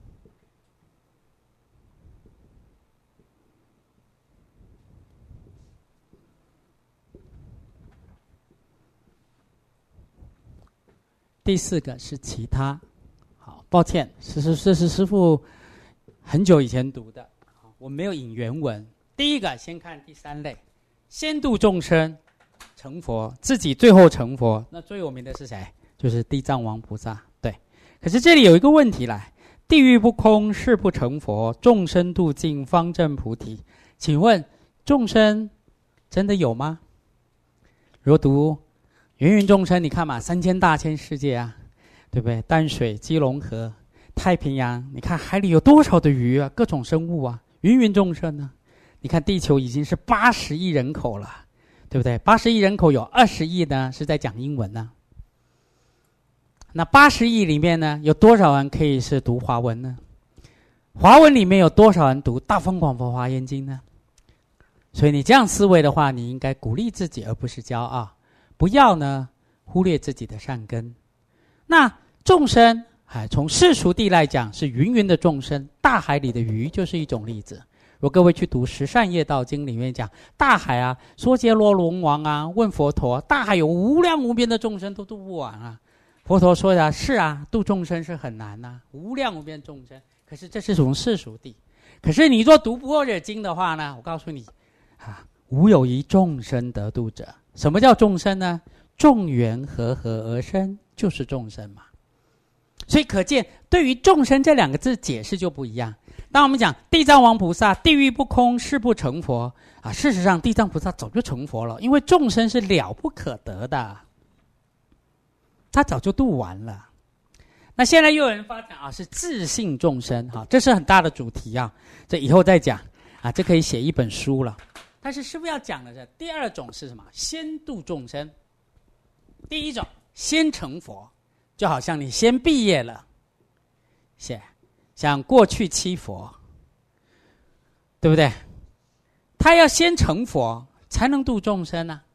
第四个是其他。好，抱歉，这是这是师父很久以前读的，我没有引原文。第一个先看第三类，先度众生成佛，自己最后成佛。那最有名的是谁？就是地藏王菩萨。对，可是这里有一个问题来：地狱不空，誓不成佛；众生度尽，方证菩提。请问众生真的有吗？如读芸芸众生，你看嘛，三千大千世界啊，对不对？淡水、基隆河、太平洋，你看海里有多少的鱼啊，各种生物啊，芸芸众生呢、啊？你看地球已经是八十亿人口了，对不对？八十亿人口有二十亿呢是在讲英文呢、啊。那八十亿里面呢，有多少人可以是读华文呢？华文里面有多少人读《大方广佛华严经》呢？所以你这样思维的话，你应该鼓励自己，而不是骄傲。不要呢忽略自己的善根。那众生，哎，从世俗地来讲是芸芸的众生，大海里的鱼就是一种例子。如果各位去读《十善业道经》里面讲，大海啊，娑竭罗龙王啊问佛陀，大海有无量无边的众生都度不完啊。佛陀说的是啊，度众生是很难啊，无量无边众生。可是这是从世俗地。可是你若读般若经的话呢，我告诉你啊，无有一众生得度者。什么叫众生呢？众缘和合而生，就是众生嘛。所以可见，对于众生这两个字解释就不一样。当我们讲地藏王菩萨地狱不空，誓不成佛啊，事实上地藏菩萨早就成佛了，因为众生是了不可得的，他早就度完了。那现在又有人发展啊，是自性众生哈、啊，这是很大的主题啊，这以后再讲啊，这可以写一本书了。但是师父要讲的是第二种是什么？先度众生。第一种先成佛，就好像你先毕业了，写像过去七佛，对不对？他要先成佛才能度众生啊。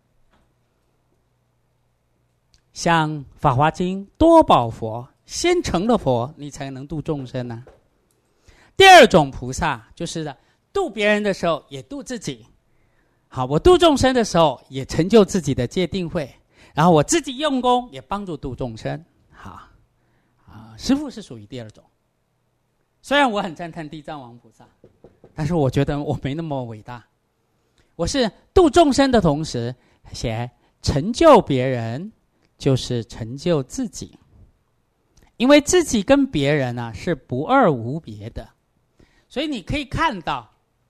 像法华经多宝佛，先成了佛你才能度众生啊。第二种菩萨就是度别人的时候也度自己。好，我度众生的时候也成就自己的戒定慧，然后我自己用功也帮助度众生。好，啊，师父是属于第二种。虽然我很赞叹地藏王菩萨，但是我觉得我没那么伟大。我是度众生的同时，写成就别人就是成就自己，因为自己跟别人啊是不二无别的，所以你可以看到。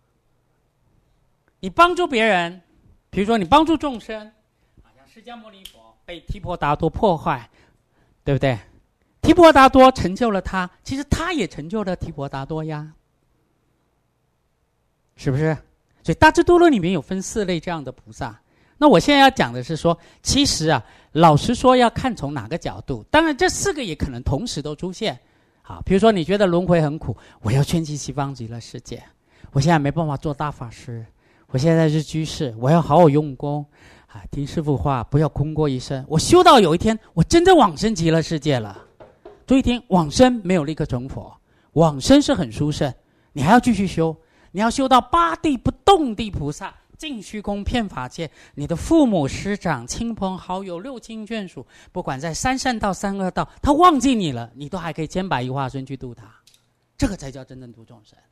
你帮助别人，比如说你帮助众生，像释迦牟尼佛被提婆达多破坏，对不对？提婆达多成就了他，其实他也成就了提婆达多呀，是不是？所以《大智度论》里面有分四类这样的菩萨。那我现在要讲的是说，其实啊，老实说要看从哪个角度。当然，这四个也可能同时都出现。好，比如说你觉得轮回很苦，我要劝进西方极乐世界。 我现在没办法做大法师，我现在是居士，我要好好用功啊，听师父话，不要空过一生。我修到有一天，我真正往生极乐世界了。注意听，往生没有立刻成佛，往生是很殊胜，你还要继续修，你要修到八地不动地菩萨，尽虚空遍法界，你的父母师长亲朋好友六亲眷属，不管在三善道三恶道，他忘记你了，你都还可以千百亿化身去度他，这个才叫真正度众生。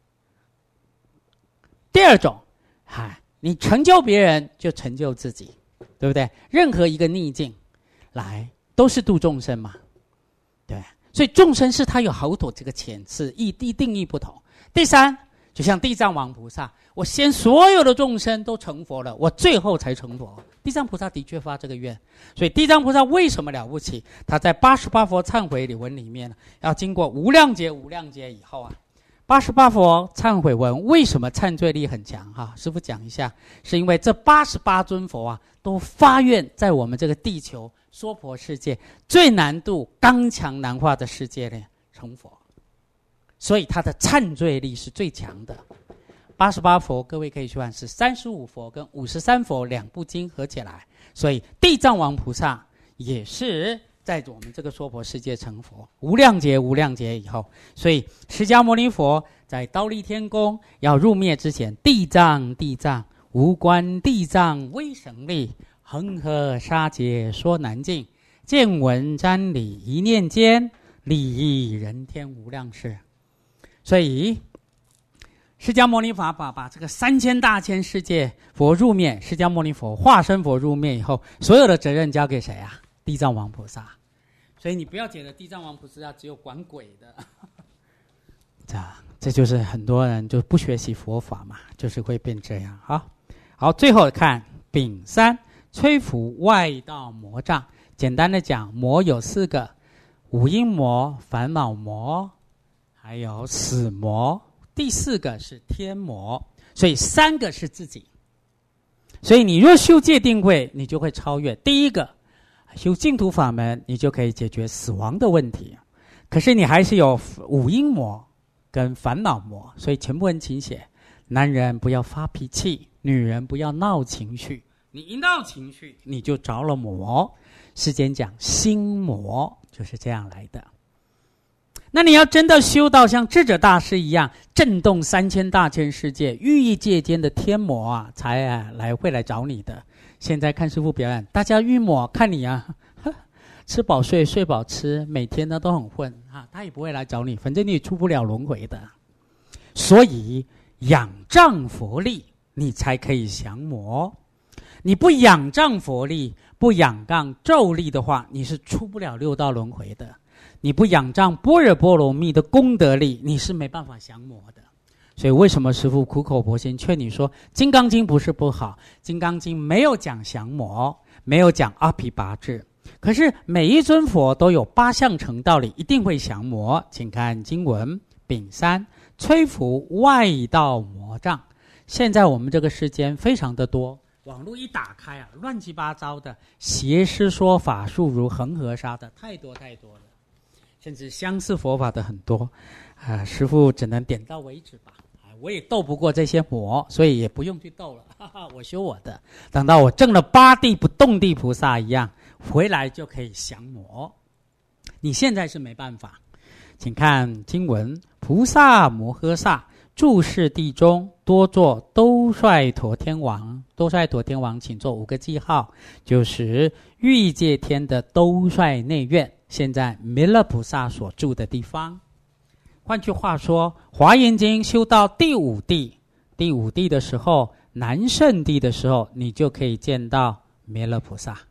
第二种，嗨，你成就别人就成就自己，对不对？任何一个逆境来都是度众生嘛，对。所以众生是他有好多这个浅次义地定义不同。第三，就像地藏王菩萨，我先所有的众生都成佛了，我最后才成佛。地藏菩萨的确发这个愿，所以地藏菩萨为什么了不起？他在八十八佛忏悔礼文里面，要经过无量劫无量劫以后啊，八十八佛忏悔文为什么忏罪力很强哈？师父讲一下，是因为这八十八尊佛啊，都发愿在我们这个地球娑婆世界最难度刚强难化的世界呢成佛，所以他的忏罪力是最强的。八十八佛各位可以去看，是三十五佛跟五十三佛两部经合起来，所以地藏王菩萨也是在我们这个娑婆世界成佛，无量劫无量劫以后。所以释迦牟尼佛在忉利天宫要入灭之前，地藏地藏无关地藏威神力，恒河沙劫说难尽，见闻瞻礼一念间，利益人天无量事。所以释迦牟尼佛把把这个三千大千世界佛入灭，释迦牟尼佛化身佛入灭以后，所有的责任交给谁啊？地藏王菩萨。所以你不要觉得地藏王菩萨只有管鬼的，这这就是很多人就不学习佛法嘛，就是会变这样。好，好，最后看丙三，摧伏外道魔障。简单的讲，魔有四个：五阴魔、烦恼魔，还有死魔。第四个是天魔，所以三个是自己。所以你若修戒定慧，你就会超越。第一个，修净土法门，你就可以解决死亡的问题。可是你还是有五阴魔跟烦恼魔，所以全部人请写：男人不要发脾气，女人不要闹情绪。你一闹情绪，你就着了魔。世间讲心魔就是这样来的。那你要真的修到像智者大师一样，震动三千大千世界，欲意界间的天魔啊，才啊来会来找你的。现在看师父表演，大家欲魔看你啊，吃饱睡，睡饱吃，每天呢都很混啊，他也不会来找你，反正你也出不了轮回的。所以仰仗佛力，你才可以降魔。你不仰仗佛力，不仰仗咒力的话，你是出不了六道轮回的。你不仰仗般若波罗蜜的功德力，你是没办法降魔的。所以为什么师父苦口婆心劝你说《金刚经》不是不好，《金刚经》没有讲降魔，没有讲阿毗跋致，可是每一尊佛都有八相成道理，一定会降魔。请看经文丙三，摧伏外道魔障。现在我们这个世间非常的多，网络一打开啊，乱七八糟的邪师说法术如恒河沙的太多太多了，甚至相似佛法的很多，啊，师父只能点到为止吧。啊，我也斗不过这些魔，所以也不用去斗了，哈哈，我修我的。等到我证了八地不动地菩萨一样，回来就可以降魔。你现在是没办法，请看经文：菩萨摩诃萨住世地中，多做兜率陀天王。兜率陀天王，请做五个记号，就是欲界天的兜率内院。现在弥勒菩萨所住的地方。换句话说，华严经修到第五地，第五地的时候，南圣地的时候，你就可以见到弥勒菩萨。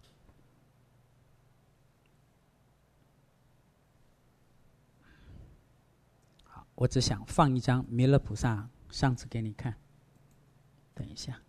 好，我只想放一张弥勒菩萨上次给你看，等一下，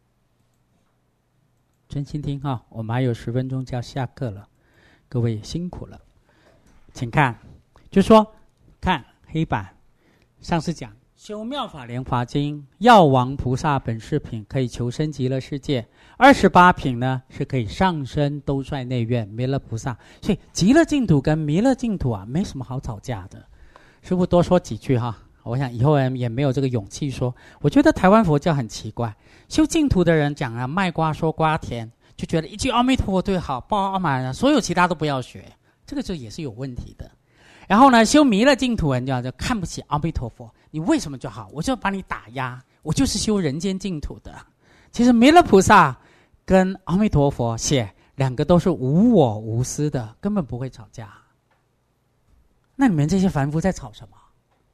专心听哈，我们还有十分钟就要下课了，各位也辛苦了。请看，就说看黑板，上次讲修妙法莲华经，药王菩萨本事品可以求生极乐世界，二十八品呢是可以上升兜率内院弥勒菩萨。所以极乐净土跟弥勒净土啊，没什么好吵架的。师父多说几句哈， 我想以后人也没有这个勇气说。我觉得台湾佛教很奇怪，修净土的人讲啊卖瓜说瓜甜，就觉得一句阿弥陀佛最好，报阿弥陀，所有其他都不要学，这个就也是有问题的。然后呢，修弥勒净土人就就看不起阿弥陀佛，你为什么就好？我就把你打压，我就是修人间净土的。其实弥勒菩萨跟阿弥陀佛写两个都是无我无私的，根本不会吵架。那你们这些凡夫在吵什么？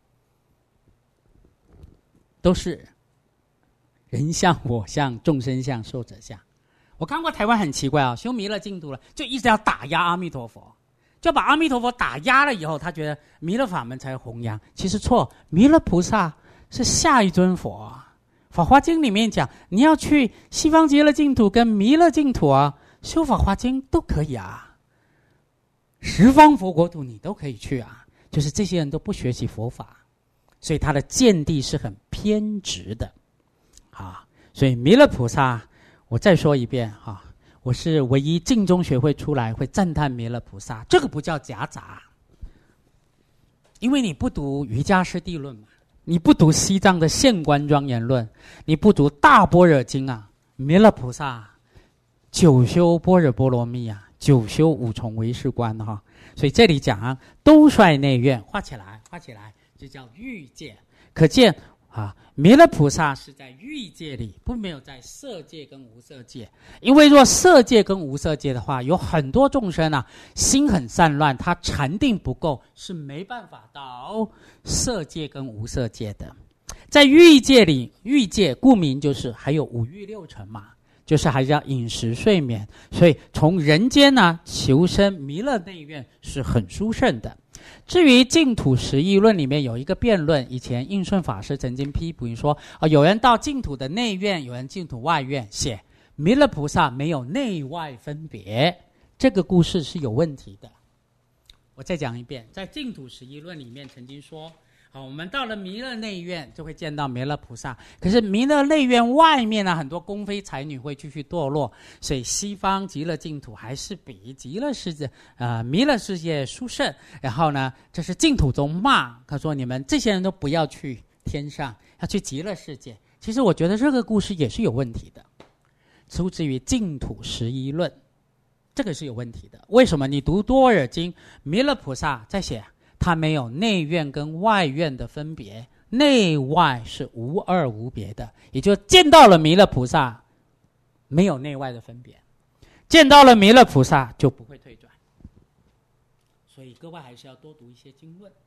都是人相、我相、众生相、寿者相。我看过台湾很奇怪啊、哦，修弥勒净土了，就一直要打压阿弥陀佛，就把阿弥陀佛打压了以后，他觉得弥勒法门才弘扬。其实错，弥勒菩萨是下一尊佛。法华经里面讲，你要去西方极乐净土跟弥勒净土啊，修法华经都可以啊，十方佛国土你都可以去啊。就是这些人都不学习佛法，所以他的见地是很偏执的啊。所以弥勒菩萨，我再说一遍啊，我是唯一净宗学会出来会赞叹弥勒菩萨，这个不叫夹杂，因为你不读瑜伽师地论嘛，你不读西藏的现观庄严论，你不读大般若经啊，弥勒菩萨九修般若波罗蜜啊，九修五重唯识观哈、啊。所以这里讲啊，兜率内院，画起来，画起来，就叫欲界。可见啊，弥勒菩萨是在欲界里，不没有在色界跟无色界。因为若色界跟无色界的话，有很多众生啊，心很散乱，他禅定不够，是没办法到色界跟无色界的。在欲界里，欲界顾名就是还有五欲六尘嘛。就是还是要饮食睡眠，所以从人间呢求生弥勒内院是很殊胜的。至于净土十义论里面有一个辩论，以前应顺法师曾经批评说，啊，有人到净土的内院，有人净土外院，写弥勒菩萨没有内外分别，这个故事是有问题的。我再讲一遍，在净土十义论里面曾经说，好，我们到了弥勒内院就会见到弥勒菩萨，可是弥勒内院外面呢，很多宫妃才女会继续堕落，所以西方极乐净土还是比极乐世界呃弥勒世界殊胜。然后呢，这是净土宗骂，他说你们这些人都不要去天上，要去极乐世界。其实我觉得这个故事也是有问题的，出自于净土十一论，这个是有问题的。为什么？你读多尔经，弥勒菩萨在写它没有内院跟外院的分别，内外是无二无别的，也就见到了弥勒菩萨没有内外的分别，见到了弥勒菩萨就不会退转。所以各位还是要多读一些经论。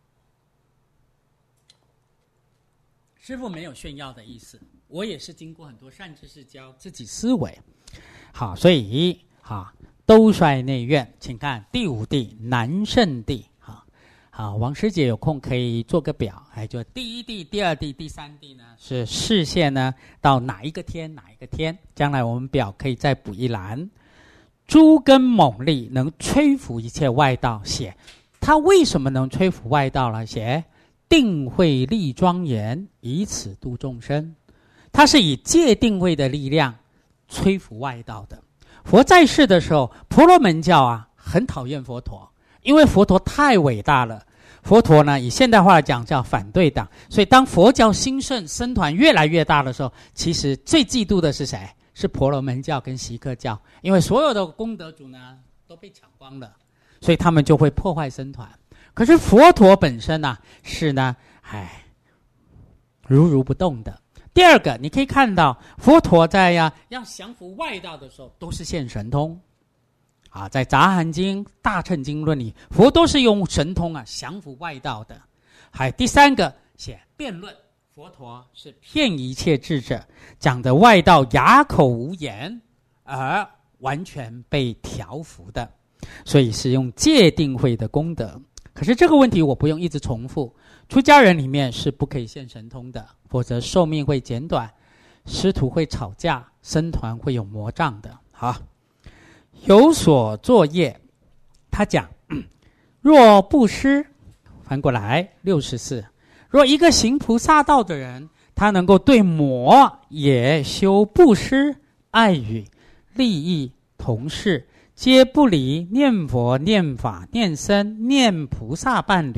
师父没有炫耀的意思，我也是经过很多善知识教自己思维。好，所以好，兜率内院，请看第五地南胜地。好，王师姐有空可以做个表，哎，就第一地、第二地、第三地呢是视线呢到哪一个天哪一个天，将来我们表可以再补一栏。诸根猛力能摧伏一切外道，写他为什么能摧伏外道了？写定慧力庄严，以此度众生。他是以戒定慧的力量摧伏外道的。佛在世的时候，婆罗门教啊很讨厌佛陀，因为佛陀太伟大了。佛陀呢，以现代话来讲叫反对党，所以当佛教兴盛，僧团越来越大的时候，其实最嫉妒的是谁？是婆罗门教跟锡克教，因为所有的功德主呢都被抢光了，所以他们就会破坏僧团。可是佛陀本身呢、啊、是呢，哎，如如不动的。第二个，你可以看到佛陀在呀、啊、要降服外道的时候，都是现神通。啊，在《杂含经》《大乘经论》里，佛都是用神通啊降服外道的。还第三个写辩论，佛陀是骗一切智者，讲的外道哑口无言，而完全被调伏的，所以是用戒定慧的功德。可是这个问题我不用一直重复，出家人里面是不可以现神通的，否则寿命会减短，师徒会吵架，僧团会有魔障的。好。有所作业，他讲，若布施，翻过来六十四，若一个行菩萨道的人，他能够对魔也修布施、爱语、利益、同事，皆不离念佛、念法、念僧、念菩萨伴侣，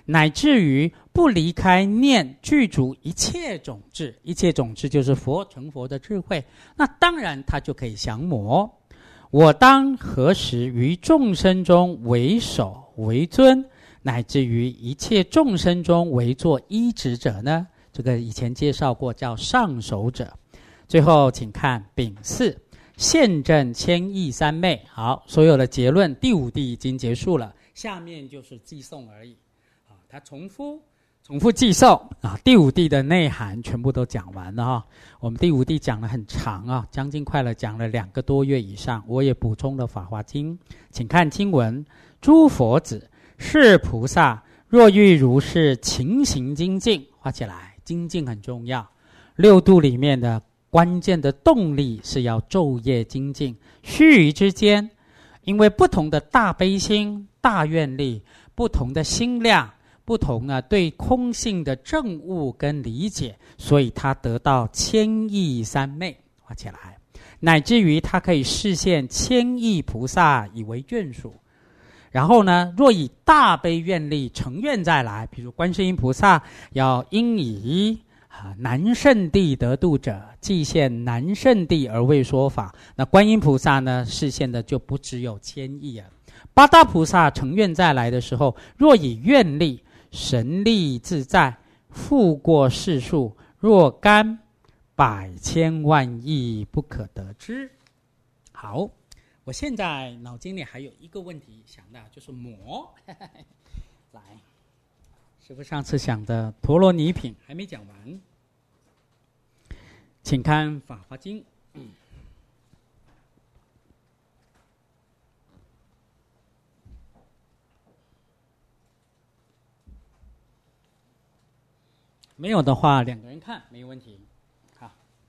乃至于不离开念具足一切种智，一切种智就是佛成佛的智慧，那当然他就可以降魔。我当何时于众生中为首为尊，乃至于一切众生中为作依止者呢？这个以前介绍过，叫上首者。最后请看丙四，现证千亿三昧。好，所有的结论第五地已经结束了，下面就是寄诵而已。啊，他重复重复寄诵啊，第五地的内涵全部都讲完了哈。我们第五地讲了很长啊，将近快了讲了两个多月以上，我也补充了《法华经》，请看经文：诸佛子，是菩萨若欲如是勤行精进，画起来，精进很重要。六度里面的关键的动力是要昼夜精进，须臾之间，因为不同的大悲心、大愿力，不同的心量，不同啊对空性的证悟跟理解，所以他得到千亿三昧，画起来，乃至于他可以示现千亿菩萨以为眷属。然后呢，若以大悲愿力成愿再来，比如观世音菩萨要因以啊南圣地得度者，即现南圣地而为说法。那观音菩萨呢，示现的就不只有千亿啊。八大菩萨成愿再来的时候，若以愿力神力自在，复过世数，若干百千万亿不可得知。好，我现在脑筋里还有一个问题想到，就是魔。来，师父上次想的陀罗尼品还没讲完，请看《法华经》。嗯没有的话，两个人看没有问题。好，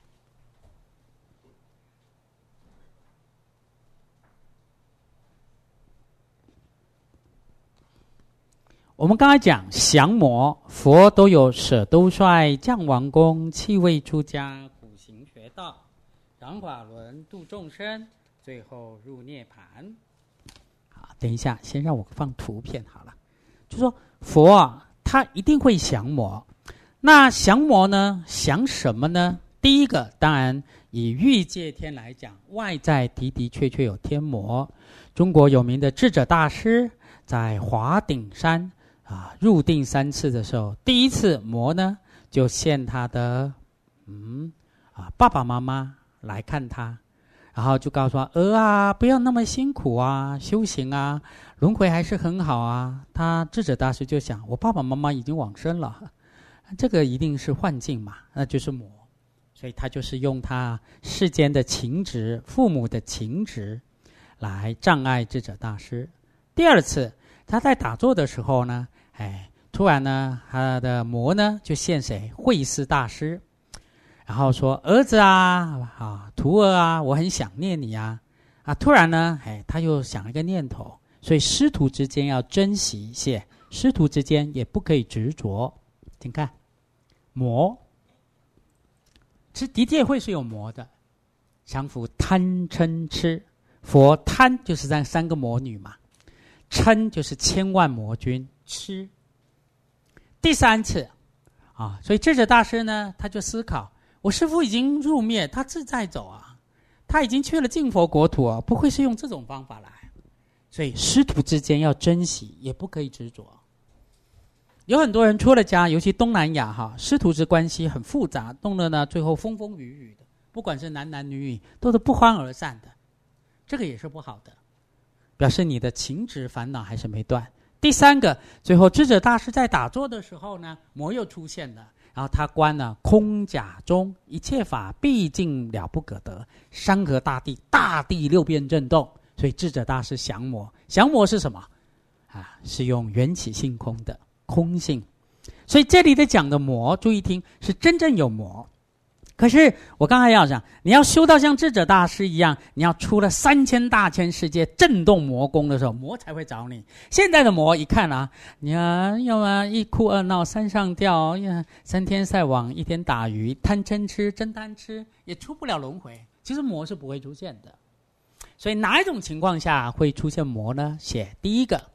我们刚才讲降魔，佛都有舍兜率、降王功、弃位出家、苦行学道、转法轮、度众生，最后入涅槃。好，等一下，先让我放图片好了。就说佛啊，他一定会降魔。那降魔呢？降什么呢？第一个，当然以欲界天来讲，外在的的确确有天魔。中国有名的智者大师在华顶山啊入定三次的时候，第一次魔呢就现他的嗯啊爸爸妈妈来看他，然后就告诉他：儿啊，不要那么辛苦啊，修行啊，轮回还是很好啊。他智者大师就想，我爸爸妈妈已经往生了。这个一定是幻境嘛，那就是魔，所以他就是用他世间的情执、父母的情执来障碍智者大师。第二次他在打坐的时候呢，哎，突然呢，他的魔呢就现谁？慧思大师，然后说：儿子啊，啊，徒儿啊，我很想念你啊，啊，突然呢，哎，他又想了一个念头，所以师徒之间要珍惜一些，师徒之间也不可以执着。请看，魔，这的确会是有魔的，降服贪嗔痴。佛贪就是那三个魔女嘛，嗔就是千万魔君，痴。第三次啊，所以智者大师呢，他就思考：我师父已经入灭，他自在走啊，他已经去了净佛国土啊，不会是用这种方法来。所以师徒之间要珍惜，也不可以执着。有很多人出了家，尤其东南亚哈，师徒之关系很复杂，弄得呢最后风风雨雨的，不管是男男女女，都是不欢而散的，这个也是不好的，表示你的情执烦恼还是没断。第三个，最后智者大师在打坐的时候呢，魔又出现了，然后他观了空假中一切法毕竟了不可得，山河大地，大地六变震动，所以智者大师降魔。降魔是什么啊？是用缘起性空的空性，所以这里的讲的魔，注意听，是真正有魔。可是我刚才要讲，你要修到像智者大师一样，你要出了三千大千世界震动魔功的时候，魔才会找你。现在的魔一看啊，你啊，要么一哭二闹三上吊，呀，三天晒网一天打鱼，贪嗔痴真贪吃，也出不了轮回。其实魔是不会出现的。所以哪一种情况下会出现魔呢？写第一个，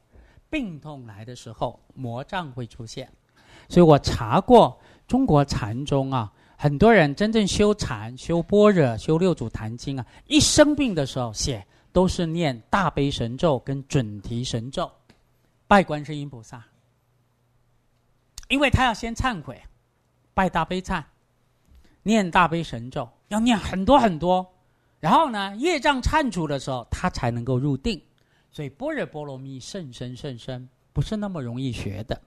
病痛来的时候，魔障会出现。所以我查过中国禅宗啊，很多人真正修禅、修般若、修六祖坛经啊，一生病的时候写都是念大悲神咒跟准提神咒，拜观世音菩萨，因为他要先忏悔，拜大悲忏，念大悲神咒，要念很多很多，然后呢，业障忏除的时候，他才能够入定。所以般若波罗蜜甚深甚深，不是那么容易学的。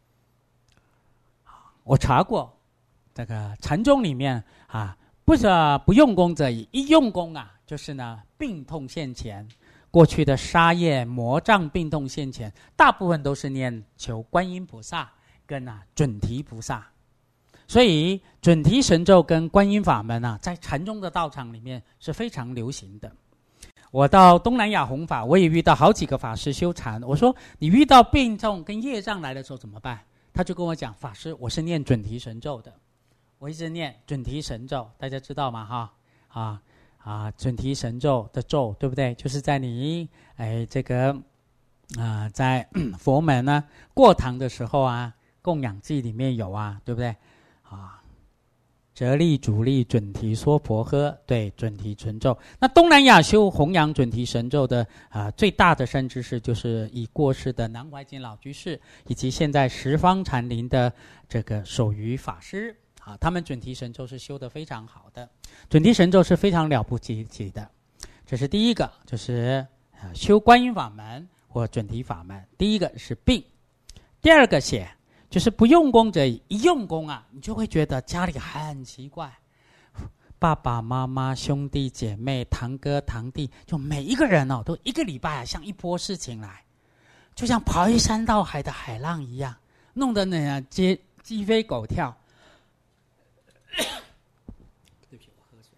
我查过，这个禅宗里面啊，不是、啊、不用功则已，一用功啊，就是呢病痛现前。过去的杀业魔障病痛现前，大部分都是念求观音菩萨跟啊准提菩萨。所以准提神咒跟观音法门啊，在禅宗的道场里面是非常流行的。我到东南亚弘法，我也遇到好几个法师修禅。我说你遇到病痛跟业障来的时候怎么办？他就跟我讲，法师，我是念准提神咒的，我一直念准提神咒，大家知道吗？哈啊啊，准提神咒的咒，对不对？就是在你哎这个啊、呃，在佛门呢过堂的时候啊，供养记里面有啊，对不对？啊。折力主力准提娑婆诃，对，准提神咒。那东南亚修弘扬准提神咒的啊、呃，最大的善知识就是已过世的南怀瑾老居士，以及现在十方禅林的这个守愚法师啊，他们准提神咒是修得非常好的。准提神咒是非常了不起的，这是第一个，就是啊修观音法门或准提法门。第一个是病，第二个写。就是不用功者已，一用功啊，你就会觉得家里很奇怪，爸爸妈妈、兄弟姐妹、堂哥堂弟，就每一个人哦，都一个礼拜啊，像一波事情来，就像排山倒海的海浪一样，弄得那样鸡鸡飞狗跳。对不起，我喝水。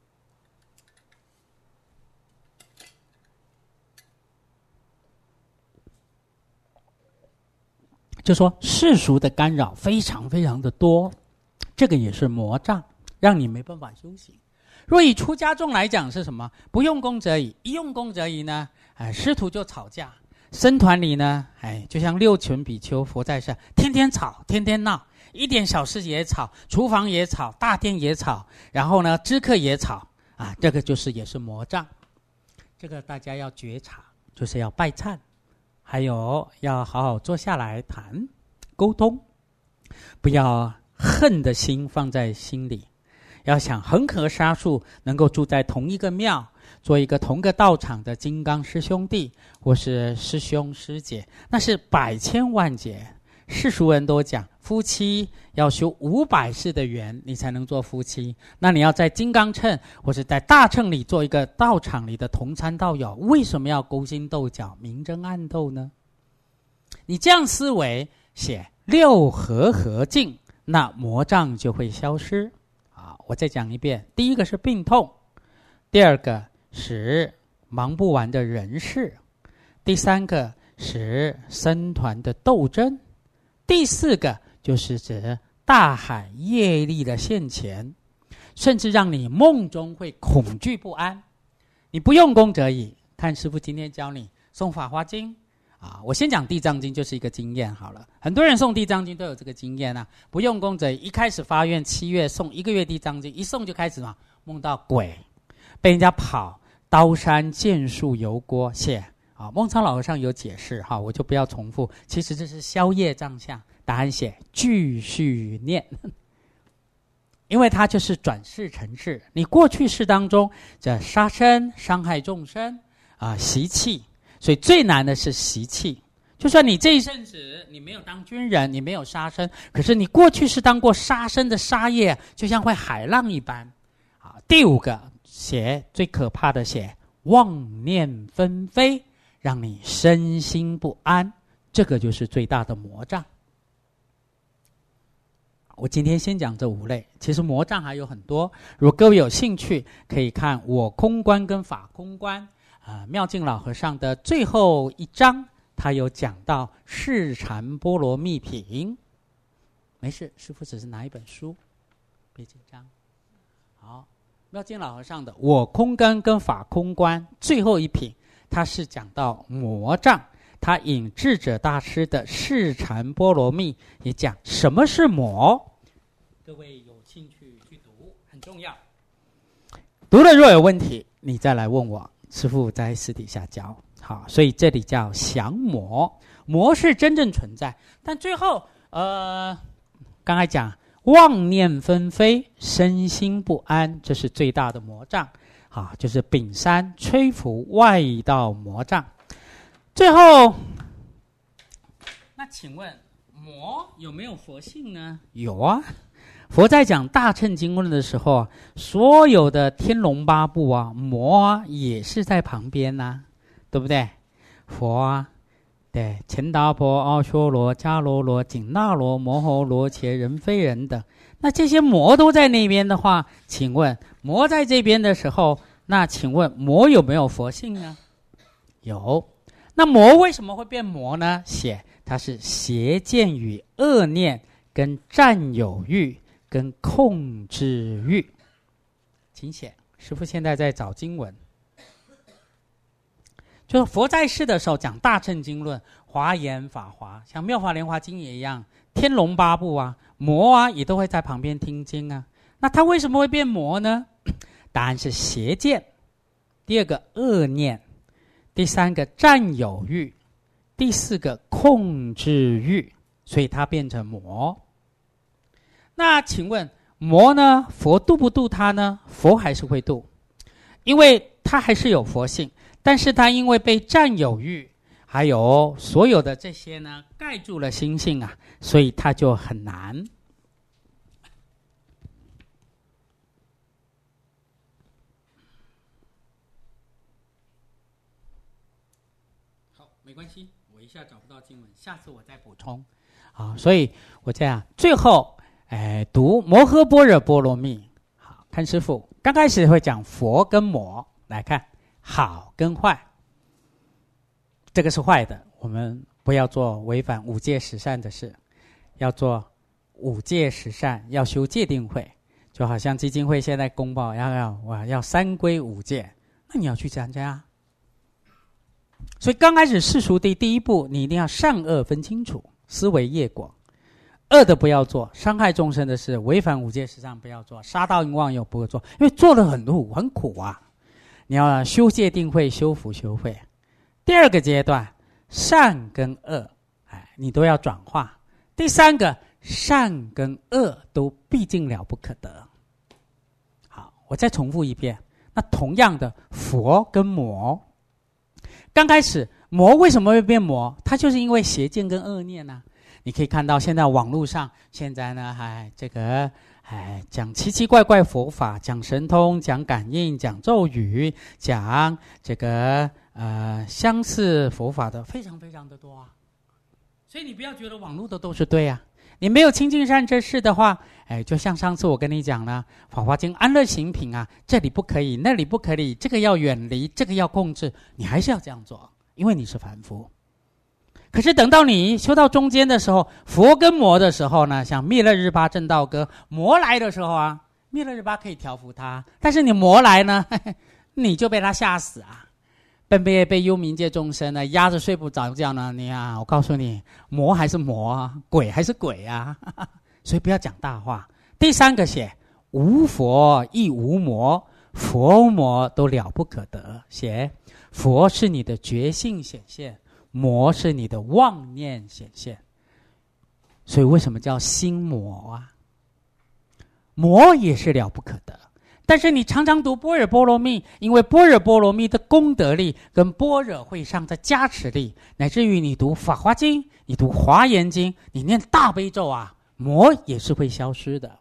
就说世俗的干扰非常非常的多，这个也是魔障，让你没办法修行。若以出家众来讲是什么？不用功则已，一用功则已呢，哎，师徒就吵架。僧团里呢，哎，就像六群比丘佛在上，天天吵，天天闹，一点小事也吵，厨房也吵，大殿也吵，然后呢，知客也吵啊，这个就是也是魔障。这个大家要觉察，就是要拜忏。还有要好好坐下来谈沟通，不要恨的心放在心里，要想恒河沙数能够住在同一个庙，做一个同个道场的金刚师兄弟或是师兄师姐，那是百千万劫。世俗人都讲夫妻要修五百世的缘，你才能做夫妻。那你要在金刚乘或是在大乘里做一个道场里的同参道友，为什么要勾心斗角、明争暗斗呢？你这样思维，写六合合尽，那魔障就会消失。啊，我再讲一遍：第一个是病痛，第二个是忙不完的人事，第三个是僧团的斗争。第四个就是指大海业力的现前，甚至让你梦中会恐惧不安。你不用功则已，看师父今天教你诵法华经啊，我先讲地藏经就是一个经验好了。很多人诵地藏经都有这个经验啊，不用功则已，一开始发愿七月诵一个月地藏经，一诵就开始嘛梦到鬼，被人家跑，刀山剑树油锅谢。啊，孟昌老和尚有解释哈，我就不要重复。其实这是消业障相，答案写继续念，因为它就是转世成世。你过去世当中这杀生、伤害众生啊，习气，所以最难的是习气。就算你这一生子你没有当军人，你没有杀生，可是你过去是当过杀生的杀业，就像会海浪一般。啊，第五个写最可怕的写妄念纷飞。让你身心不安，这个就是最大的魔障。我今天先讲这五类，其实魔障还有很多。如果各位有兴趣，可以看我空观跟法空观啊、呃，妙净老和尚的最后一章，他有讲到释禅波罗蜜品。没事，师父只是拿一本书，别紧张。好，妙净老和尚的我空观跟法空观最后一品。他是讲到魔障， 他引智者大师的《释禅波罗蜜》也讲什么是魔。各位有兴趣去读，很重要。读了若有问题，你再来问我，师父在私底下教。好，所以这里叫降魔，魔是真正存在，但最后呃，刚才讲妄念纷飞，身心不安，这是最大的魔障。好，就是丙三摧伏外道魔障。最后，那请问魔有没有佛性呢？有啊。佛在讲大乘经论的时候啊，所有的天龙八部啊，魔啊也是在旁边啊，对不对？佛啊，对，钱达婆、阿修罗、迦罗罗、紧那罗、摩诃罗伽、人非人等，那这些魔都在那边的话，请问魔在这边的时候，那请问魔有没有佛性呢？有。那魔为什么会变魔呢？写它是邪见与恶念跟占有欲跟控制欲。请写，师父现在在找经文。就是佛在世的时候讲大乘经论，华严法华，像妙法莲华经也一样，天龙八部啊，魔啊也都会在旁边听经啊。那他为什么会变魔呢？答案是邪见，第二个恶念，第三个占有欲，第四个控制欲，所以它变成魔。那请问魔呢？佛度不度他呢？佛还是会度，因为他还是有佛性，但是他因为被占有欲还有所有的这些呢盖住了心性啊，所以他就很难。好，没关系，我一下找不到经文，下次我再补充。好，所以我这样最后哎读摩诃般若波罗蜜。好，看师父刚开始会讲佛跟魔，来看好跟坏，这个是坏的，我们不要做违反五戒十善的事，要做五戒十善，要修戒定慧。就好像基金会现在公报要要哇要三归五戒，那你要去参加。所以刚开始世俗谛第一步，你一定要善恶分清楚，思维业果。恶的不要做，伤害众生的事，违反五戒十善不要做，杀盗淫妄有不会做，因为做了很苦很苦啊。你要修戒定慧，修福修慧。第二个阶段，善跟恶，哎，你都要转化。第三个，善跟恶都毕竟了不可得。好，我再重复一遍。那同样的，佛跟魔，刚开始魔为什么会变魔？它就是因为邪见跟恶念啊。你可以看到现在网络上，现在呢，哎，这个。哎，讲奇奇怪怪佛法，讲神通，讲感应，讲咒语，讲这个呃相似佛法的非常非常的多啊。所以你不要觉得网络的都是对啊，你没有亲近善知识的话，哎，就像上次我跟你讲了，《法华经》安乐行品啊，这里不可以，那里不可以，这个要远离，这个要控制，你还是要这样做，因为你是凡夫。可是等到你修到中间的时候，佛跟魔的时候呢，像密勒日巴正道歌，魔来的时候啊，密勒日巴可以调伏他，但是你魔来呢，呵呵你就被他吓死啊，被被被幽冥界众生呢压着睡不着觉呢，你啊，我告诉你，魔还是魔啊，鬼还是鬼啊，呵呵所以不要讲大话。第三个写无佛亦无魔，佛魔都了不可得，写佛是你的觉性显现，魔是你的妄念显现。所以为什么叫心魔啊？魔也是了不可得，但是你常常读般若波罗蜜，因为般若波罗蜜的功德力跟般若会上的加持力，乃至于你读法华经，你读华严经，你念大悲咒啊，魔也是会消失的。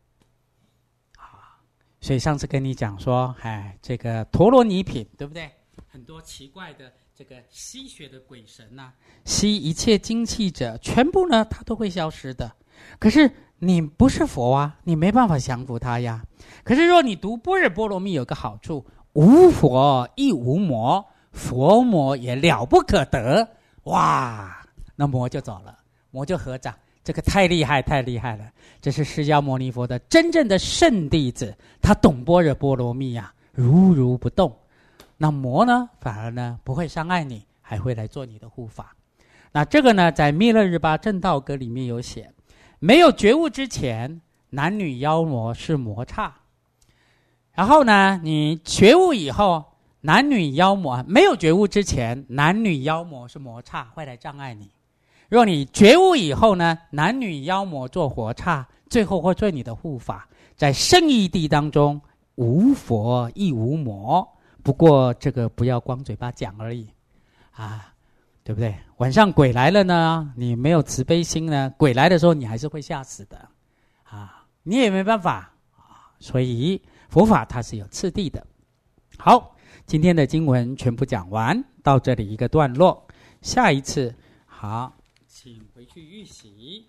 所以上次跟你讲说，哎，这个陀罗尼品，对不对？很多奇怪的这个吸血的鬼神呐、啊，吸一切精气者，全部呢它都会消失的。可是你不是佛啊，你没办法降服它呀。可是若你读般若波罗蜜，有个好处，无佛亦无魔，佛魔也了不可得。哇，那魔就走了，魔就合掌。这个太厉害，太厉害了！这是释迦牟尼佛的真正的圣弟子，他懂般若波罗蜜啊，如如不动。那魔呢，反而呢不会伤害你， 还会来做你的护法。那这个呢，在《弥勒日巴正道歌》里面有写，没有觉悟之前，男女妖魔是魔刹。然后呢，你觉悟以后，男女妖魔没有觉悟之前，男女妖魔是魔刹，会来障碍你。若你觉悟以后呢，男女妖魔做活刹，最后会做你的护法。在圣义地当中，无佛亦无魔，不过这个不要光嘴巴讲而已啊，对不对？晚上鬼来了呢，你没有慈悲心呢，鬼来的时候你还是会吓死的啊，你也没办法啊。所以佛法它是有次第的。好，今天的经文全部讲完，到这里一个段落。下一次好，请回去预习。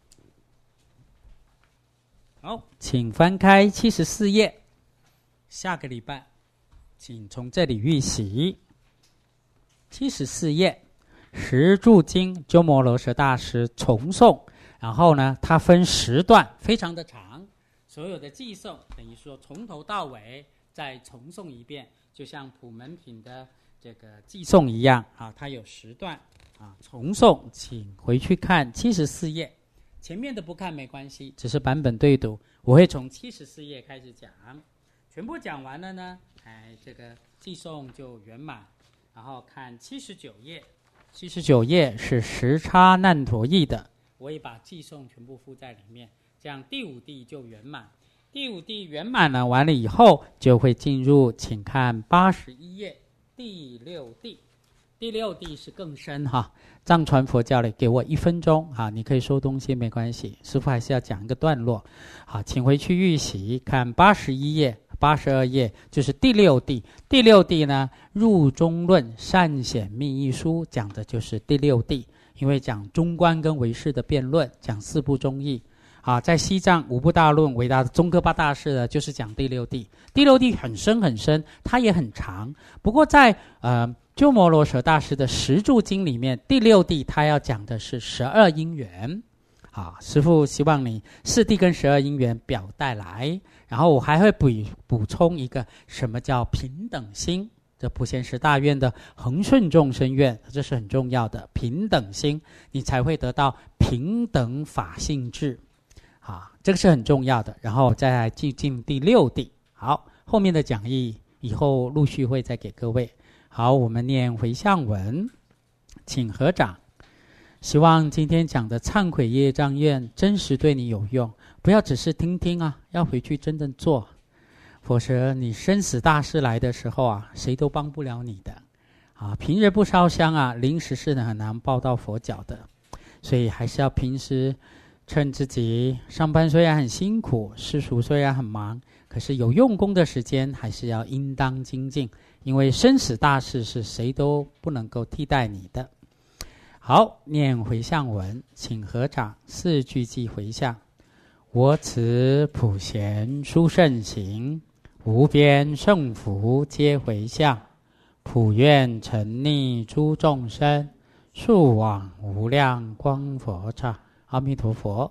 好，请翻开七十四页。下个礼拜，请从这里预习。七十四页，十住经鸠摩罗什大师重诵，然后呢，它分十段，非常的长。所有的寄诵等于说从头到尾再重诵一遍，就像普门品的这个寄诵一样啊，它有十段啊。重诵，请回去看七十四页，前面的不看没关系，只是版本对读。我会从七十四页开始讲，全部讲完了呢，哎，这个寄诵就圆满。然后看七十九页，七十九页是时差难陀译的，我也把寄诵全部附在里面，这样第五地就圆满。第五地圆满了，完了以后就会进入，请看八十一页第六地。第六地是更深哈，藏传佛教里给我一分钟啊，你可以收东西没关系，师父还是要讲一个段落。好，请回去预习，看八十一页、八十二页，就是第六地。第六地呢，入中论善显密一书讲的就是第六地，因为讲中观跟唯识的辩论，讲四部中义。啊，在西藏五部大论伟大的宗喀巴大师呢，就是讲第六地。第六地很深很深，它也很长。不过在呃鸠摩罗什大师的十住经里面，第六地他要讲的是十二因缘。啊，师父希望你四谛跟十二因缘表带来，然后我还会补补充一个什么叫平等心。这普贤十大愿的恒顺众生愿，这是很重要的平等心，你才会得到平等法性智。啊，这个是很重要的。然后再来进进第六地。好，后面的讲义以后陆续会再给各位。好，我们念回向文，请合掌。希望今天讲的忏悔业障愿真实对你有用，不要只是听听啊，要回去真正做。否则你生死大事来的时候啊，谁都帮不了你的。啊，平日不烧香啊，临时是很难报到佛脚的。所以还是要平时趁自己上班虽然很辛苦，世俗虽然很忙，可是有用功的时间还是要应当精进，因为生死大事是谁都不能够替代你的。好，念回向文，请合掌，四句偈回向。我此普贤殊胜行，无边胜福皆回向，普愿沉溺诸众生，速往无量光佛刹。阿弥陀佛。